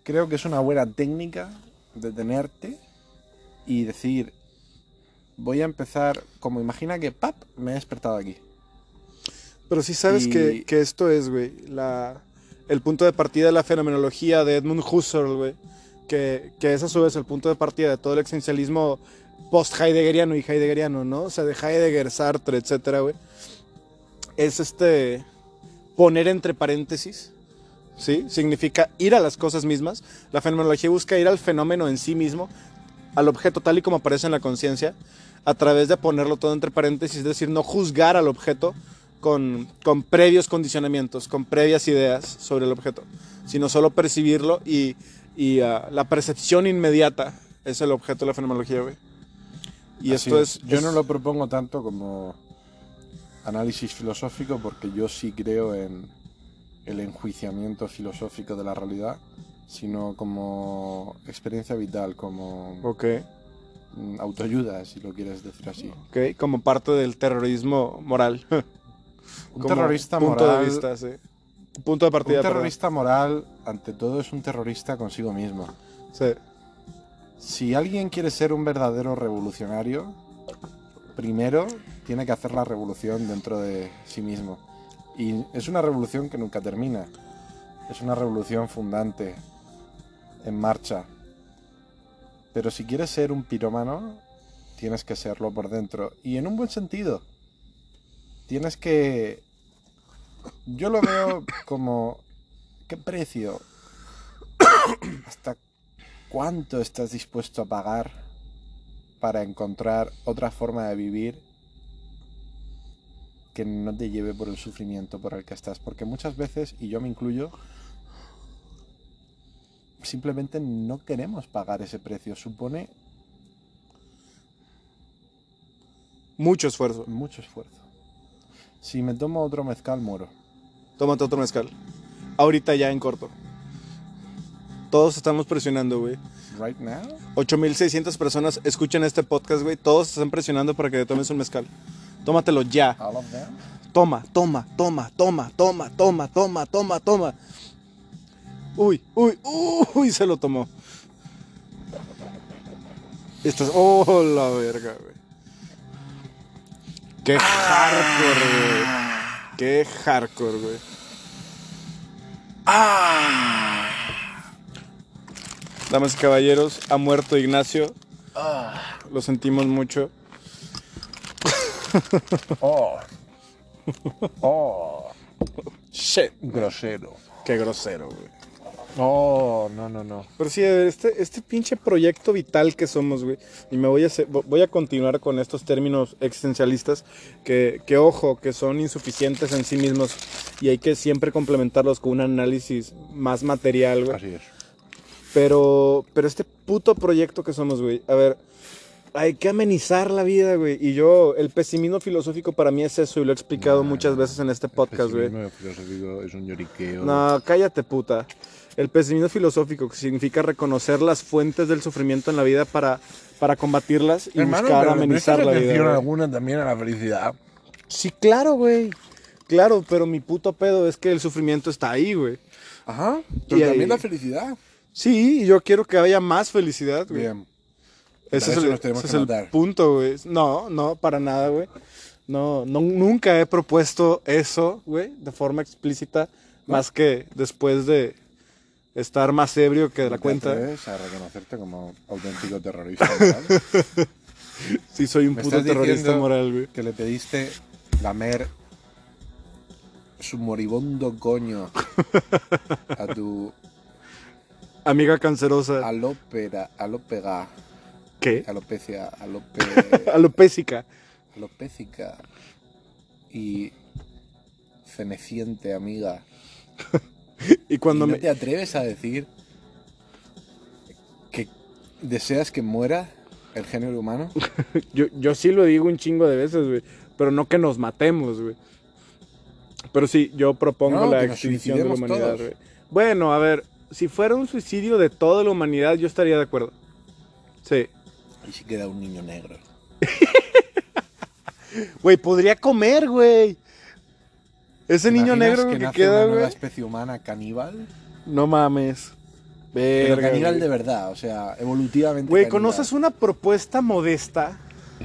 creo que es una buena técnica detenerte y decir, voy a empezar, como imagina que, ¡pap!, me he despertado aquí. Pero sí sabes que esto es, güey, el punto de partida de la fenomenología de Edmund Husserl, güey, que es a su vez el punto de partida de todo el existencialismo post-heideggeriano y heideggeriano, ¿no? O sea, de Heidegger, Sartre, etcétera, güey. Es poner entre paréntesis, ¿sí? Significa ir a las cosas mismas. La fenomenología busca ir al fenómeno en sí mismo, al objeto tal y como aparece en la conciencia, a través de ponerlo todo entre paréntesis, es decir, no juzgar al objeto con previos condicionamientos, con previas ideas sobre el objeto, sino solo percibirlo y la percepción inmediata es el objeto de la fenomenología, güey. Y así esto es. Yo no lo propongo tanto como análisis filosófico, porque yo sí creo en el enjuiciamiento filosófico de la realidad, sino como experiencia vital, como autoayuda, si lo quieres decir así. Okay, como parte del terrorismo moral. Un terrorista punto moral, de vista, sí. Punto de partida. Un terrorista moral, ante todo, es un terrorista consigo mismo. Sí. Si alguien quiere ser un verdadero revolucionario, primero tiene que hacer la revolución dentro de sí mismo. Y es una revolución que nunca termina. Es una revolución fundante, en marcha. Pero si quieres ser un pirómano, tienes que serlo por dentro. Y en un buen sentido. Tienes que... Yo lo veo como... ¿Qué precio? ¿Hasta cuánto estás dispuesto a pagar para encontrar otra forma de vivir que no te lleve por el sufrimiento por el que estás? Porque muchas veces, y yo me incluyo, simplemente no queremos pagar ese precio. Supone mucho esfuerzo. Mucho esfuerzo. Si me tomo otro mezcal, muero. Tómate otro mezcal. Ahorita ya en corto. Todos estamos presionando, güey. Right now. 8,600 personas escuchan este podcast, güey. Todos están presionando para que te tomes un mezcal. Tómatelo ya. All of them. Toma. Uy, se lo tomó. Estás... Oh, la verga, güey. Qué hardcore, güey. Qué hardcore, güey. Damas y caballeros, ha muerto Ignacio. Lo sentimos mucho. Shit. Grosero. Qué grosero, güey. No. Pero sí, a ver, este pinche proyecto vital que somos, güey. Y me voy a continuar con estos términos existencialistas que ojo, que son insuficientes en sí mismos. Y hay que siempre complementarlos con un análisis más material, güey. Así es. Pero este puto proyecto que somos, güey. A ver, hay que amenizar la vida, güey. Y el pesimismo filosófico para mí es eso. Y lo he explicado muchas veces en este podcast, güey. El pesimismo filosófico es un lloriqueo. No, cállate, puta. El pesimismo filosófico, que significa reconocer las fuentes del sufrimiento en la vida para combatirlas y buscar amenizar la vida. ¿Pero alguna también a la felicidad? Sí, claro, güey. Claro, pero mi puto pedo es que el sufrimiento está ahí, güey. Ajá, pero también la felicidad. Sí, y yo quiero que haya más felicidad, güey. Bien. Ese es el punto, güey. No, para nada, güey. No, nunca he propuesto eso, güey, de forma explícita, más que después de estar más ebrio que de la cuenta. ¿Te atreves a reconocerte como auténtico terrorista moral? Sí, soy un puto terrorista moral, güey. Que le pediste lamer su moribundo coño a tu amiga cancerosa. Alópega. ¿Qué? Alopécica. Alopécica y feneciente amiga. Y cuando ¿No te atreves a decir que deseas que muera el género humano? yo sí lo digo un chingo de veces, güey. Pero no que nos matemos, güey. Pero sí, yo propongo la extinción de la humanidad, güey. Bueno, a ver, si fuera un suicidio de toda la humanidad, yo estaría de acuerdo. Sí. ¿Y si queda un niño negro? Güey, podría comer, güey. Ese niño negro que queda, güey. ¿Una especie humana caníbal? No mames. Pero Verga, caníbal güey. de verdad, o sea, evolutivamente Güey, caníbal. ¿conoces una propuesta modesta?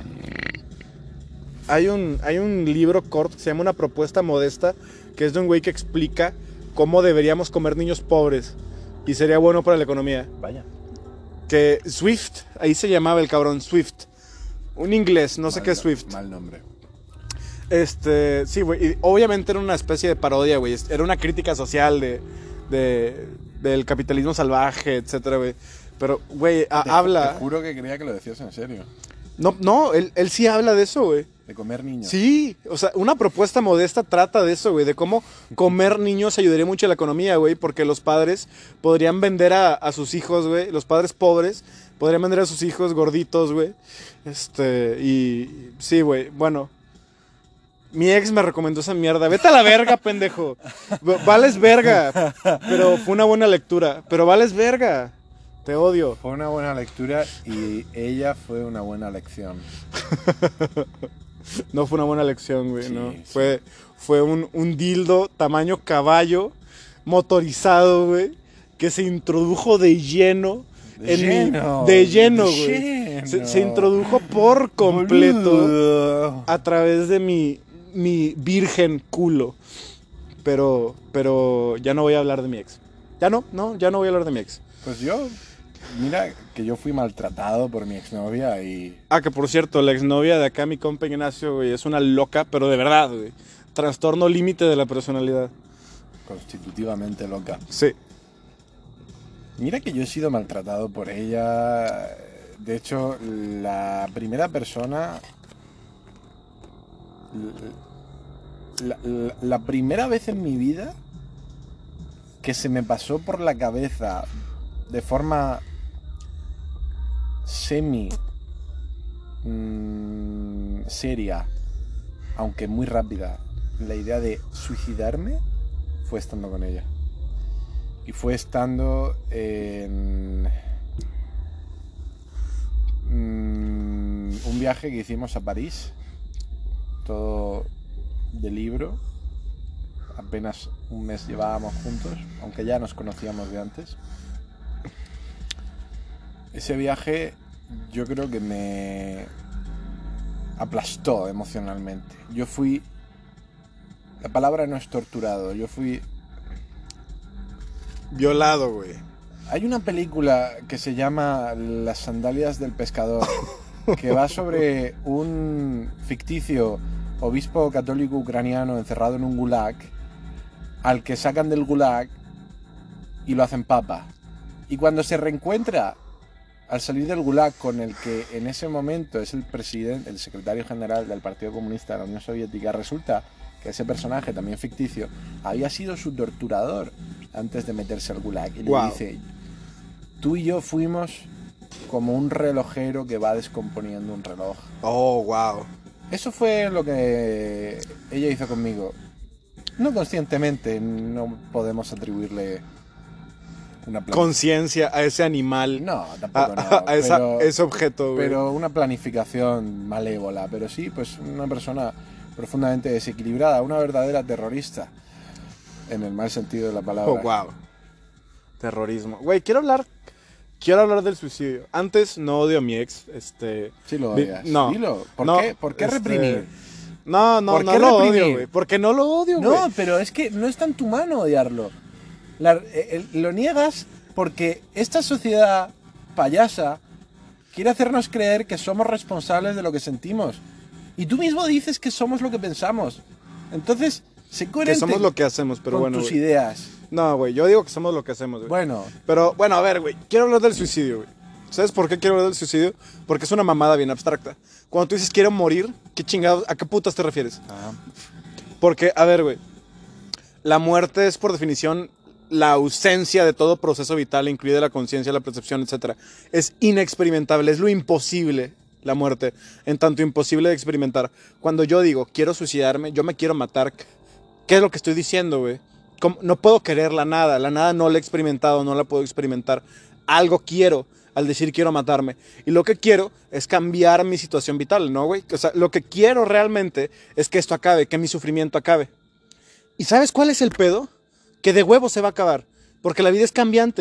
Hay un libro corto que se llama Una propuesta modesta, que es de un güey que explica cómo deberíamos comer niños pobres y sería bueno para la economía. Vaya. Que Swift, ahí se llamaba el cabrón, Swift. Un inglés, no sé qué es Swift. Mal nombre. Sí, güey. Y obviamente era una especie de parodia, güey. Era una crítica social del capitalismo salvaje, etcétera, güey. Pero, güey, habla. Te juro que creía que lo decías en serio. No, él sí habla de eso, güey. De comer niños. Sí, o sea, una propuesta modesta trata de eso, güey, de cómo comer niños ayudaría mucho a la economía, güey, porque los padres podrían vender a sus hijos, güey, los padres pobres podrían vender a sus hijos gorditos, güey. Y sí, güey, bueno. Mi ex me recomendó esa mierda. Vete a la verga, pendejo. Vales verga. Pero fue una buena lectura. Pero vales verga. Te odio. Fue una buena lectura y ella fue una buena lección. No fue una buena lección, güey, Sí, no. sí. Fue un dildo tamaño caballo, motorizado, güey, que se introdujo de lleno De lleno, güey. Se introdujo por completo Boludo. a través de mi virgen culo. Pero ya no voy a hablar de mi ex. Ya no voy a hablar de mi ex. Pues yo, mira que yo fui maltratado por mi exnovia y... Ah, que por cierto, la exnovia de acá, mi compa Ignacio, güey, es una loca, pero de verdad, güey. Trastorno límite de la personalidad. constitutivamente loca. Sí. Mira que yo he sido maltratado por ella. De hecho, la primera persona... La primera vez en mi vida que se me pasó por la cabeza de forma semi seria, aunque muy rápida, la idea de suicidarme fue estando con ella. Y fue estando en un viaje que hicimos a París, todo de libro. Apenas un mes llevábamos juntos, aunque ya nos conocíamos de antes. Ese viaje yo creo que me aplastó emocionalmente. Yo fui... La palabra no es torturado, yo fui... Violado, güey. Hay una película que se llama Las sandalias del pescador, que va sobre un ficticio obispo católico ucraniano encerrado en un gulag, al que sacan del gulag y lo hacen papa. Y cuando se reencuentra al salir del gulag con el que en ese momento es el presidente, el secretario general del Partido Comunista de la Unión Soviética, resulta que ese personaje, también ficticio, había sido su torturador antes de meterse al gulag. Y le dice, tú y yo fuimos como un relojero que va descomponiendo un reloj. Oh, wow. Eso fue lo que ella hizo conmigo. No conscientemente, no podemos atribuirle una conciencia a ese animal. No, tampoco no. A ese objeto, güey. Pero una planificación malévola. Pero sí, pues una persona profundamente desequilibrada, una verdadera terrorista, en el mal sentido de la palabra. Oh, wow. Terrorismo. Güey, quiero hablar del suicidio. Antes no odio a mi ex. Sí lo odias. No. Dilo. No, ¿Por qué reprimir? No lo odio, güey. Porque no lo odio, güey. No, pero es que no está en tu mano odiarlo. Lo niegas porque esta sociedad payasa quiere hacernos creer que somos responsables de lo que sentimos. Y tú mismo dices que somos lo que pensamos. Entonces, sé coherente. Que somos lo que hacemos, pero con bueno, tus güey. ideas. No, güey, yo digo que somos lo que hacemos, güey. Bueno. Pero, bueno, a ver, güey, quiero hablar del suicidio, güey. ¿Sabes por qué quiero hablar del suicidio? Porque es una mamada bien abstracta. Cuando tú dices quiero morir, ¿qué chingados, a qué putas te refieres? Porque, a ver, güey, la muerte es por definición la ausencia de todo proceso vital, incluida la conciencia, la percepción, etc. Es inexperimentable, es lo imposible, la muerte, en tanto imposible de experimentar. Cuando yo digo quiero suicidarme, yo me quiero matar, ¿qué es lo que estoy diciendo, güey? No puedo querer la nada no la he experimentado, no la puedo experimentar. Algo quiero al decir quiero matarme. Y lo que quiero es cambiar mi situación vital, ¿no, güey? O sea, lo que quiero realmente es que esto acabe, que mi sufrimiento acabe. ¿Y sabes cuál es el pedo? Que de huevo se va a acabar, porque la vida es cambiante.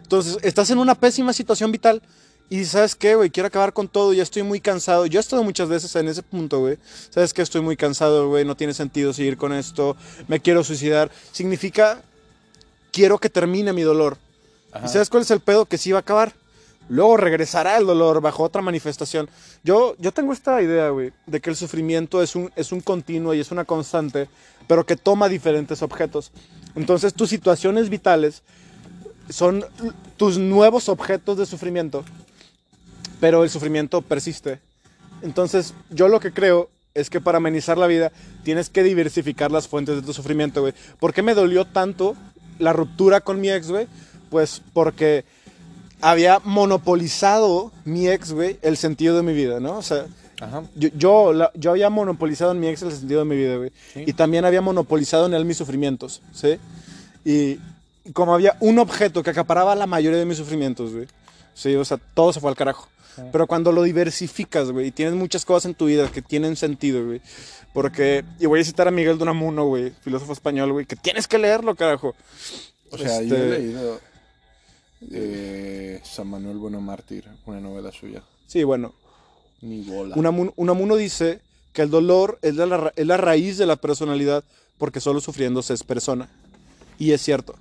Entonces, estás en una pésima situación vital y dices, ¿sabes qué, güey? Quiero acabar con todo, ya estoy muy cansado. Yo he estado muchas veces en ese punto, güey. ¿Sabes qué? Estoy muy cansado, güey, no tiene sentido seguir con esto, me quiero suicidar. Significa, quiero que termine mi dolor. Ajá. ¿Y sabes cuál es el pedo? Que sí va a acabar. Luego regresará el dolor bajo otra manifestación. Yo tengo esta idea, güey, de que el sufrimiento es un continuo y es una constante, pero que toma diferentes objetos. Entonces, tus situaciones vitales son tus nuevos objetos de sufrimiento, pero el sufrimiento persiste. Entonces, yo lo que creo es que para amenizar la vida tienes que diversificar las fuentes de tu sufrimiento, güey. ¿Por qué me dolió tanto la ruptura con mi ex, güey? Pues porque había monopolizado mi ex, güey, el sentido de mi vida, ¿no? O sea, Ajá. yo había monopolizado en mi ex el sentido de mi vida, güey. Sí. Y también había monopolizado en él mis sufrimientos, ¿sí? Y como había un objeto que acaparaba la mayoría de mis sufrimientos, güey. Sí, o sea, todo se fue al carajo. Pero cuando lo diversificas, güey, y tienes muchas cosas en tu vida que tienen sentido, güey. Porque, y voy a citar a Miguel de Unamuno, güey, filósofo español, güey, que tienes que leerlo, carajo. O sea, yo he leído San Manuel Bueno Mártir, una novela suya. Sí, bueno. Ni bola. Unamuno dice que el dolor es la raíz de la personalidad porque solo sufriendo se es persona. Y es cierto.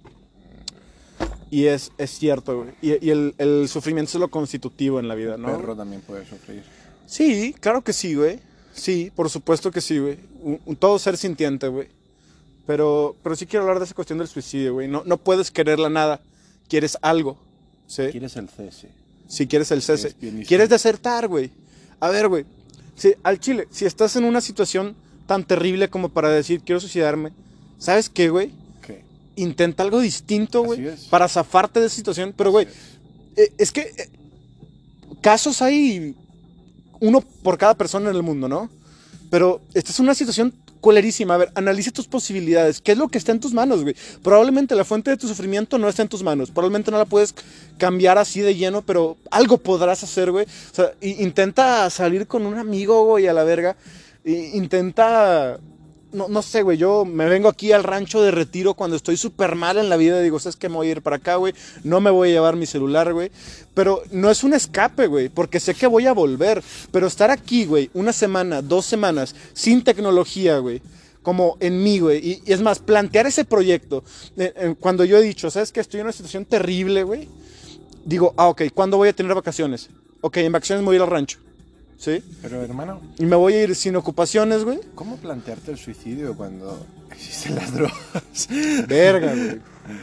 Y es cierto, güey. Y el sufrimiento es lo constitutivo en la vida, ¿no? El perro también puede sufrir. Sí, claro que sí, güey. Sí, por supuesto que sí, güey. Todo ser sintiente, güey. Pero sí quiero hablar de esa cuestión del suicidio, güey. No puedes quererla nada. Quieres algo. ¿Sí? Quieres el cese. Si quieres el cese. Bien Quieres desertar, güey. A ver, güey. Al chile, si estás en una situación tan terrible como para decir quiero suicidarme, ¿sabes qué, güey? ¿Qué? Intenta algo distinto, güey, Así es. para zafarte de esa situación. Pero, güey, es que casos hay uno por cada persona en el mundo, ¿no? Pero esta es una situación culerísima. A ver, analiza tus posibilidades. ¿Qué es lo que está en tus manos, güey? Probablemente la fuente de tu sufrimiento no está en tus manos. Probablemente no la puedes cambiar así de lleno, pero algo podrás hacer, güey. O sea, intenta salir con un amigo, güey, a la verga. Intenta... No sé, güey, yo me vengo aquí al rancho de Retiro cuando estoy súper mal en la vida. Digo, ¿sabes qué? Me voy a ir para acá, güey. No me voy a llevar mi celular, güey. Pero no es un escape, güey, porque sé que voy a volver. Pero estar aquí, güey, una semana, 2 semanas, sin tecnología, güey, como en mí, güey. Y es más, plantear ese proyecto. Cuando yo he dicho, ¿sabes qué? Estoy en una situación terrible, güey. Digo, ok, ¿cuándo voy a tener vacaciones? Ok, en vacaciones me voy a ir al rancho. ¿Sí? Pero, hermano, Y me voy a ir sin ocupaciones, güey. ¿cómo plantearte el suicidio cuando existen las drogas? Verga, güey.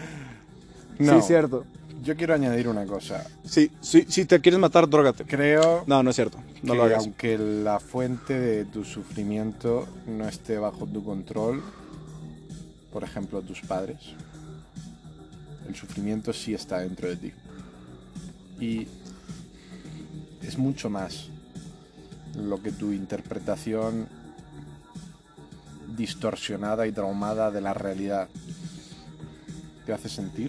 No. Sí, cierto. Yo quiero añadir una cosa. Sí, si te quieres matar, drógate. Creo No, no es cierto. No que lo hagas. aunque la fuente de tu sufrimiento no esté bajo tu control, por ejemplo, tus padres, el sufrimiento sí está dentro de ti. Y es mucho más lo que tu interpretación distorsionada y traumada de la realidad te hace sentir.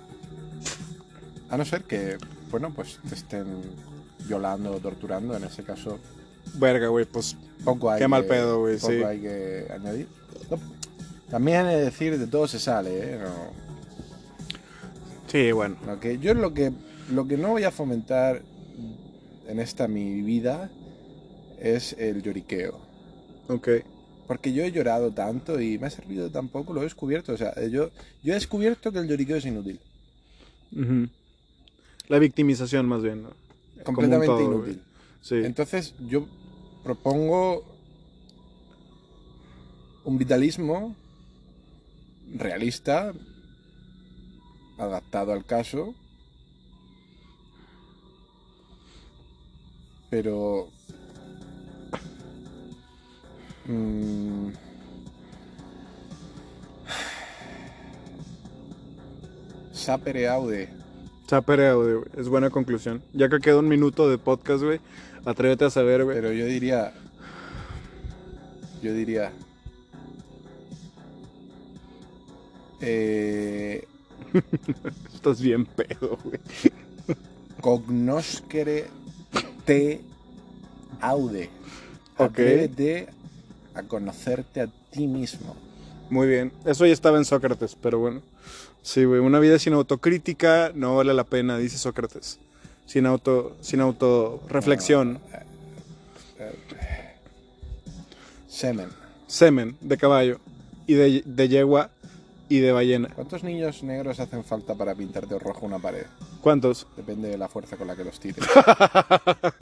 A no ser que, bueno, pues te estén violando o torturando, en ese caso Verga, güey, pues poco hay qué mal que- pedo, güey, poco sí. hay que añadir. No, también he de decir, de todo se sale, ¿eh? No, Sí, bueno. yo lo que no voy a fomentar en esta mi vida es el lloriqueo. Ok. Porque yo he llorado tanto y me ha servido tan poco, lo he descubierto. O sea, yo he descubierto que el lloriqueo es inútil. Ujú. La victimización, más bien, ¿no? Completamente Como un todo, inútil. güey. Sí. Entonces, yo propongo un vitalismo realista, adaptado al caso, pero sapere aude. Sapere aude, güey. Es buena conclusión. Ya que queda un minuto de podcast, güey, atrévete a saber, güey. Pero yo diría Estás bien pedo, güey. cognoscere te aude. Ok. Atrévete a conocerte a ti mismo. Muy bien. Eso ya estaba en Sócrates, pero bueno. Sí, güey, una vida sin autocrítica no vale la pena, dice Sócrates. Sin autorreflexión. Semen. Semen de caballo y de yegua y de ballena. ¿Cuántos niños negros hacen falta para pintar de rojo una pared? ¿Cuántos? Depende de la fuerza con la que los tires.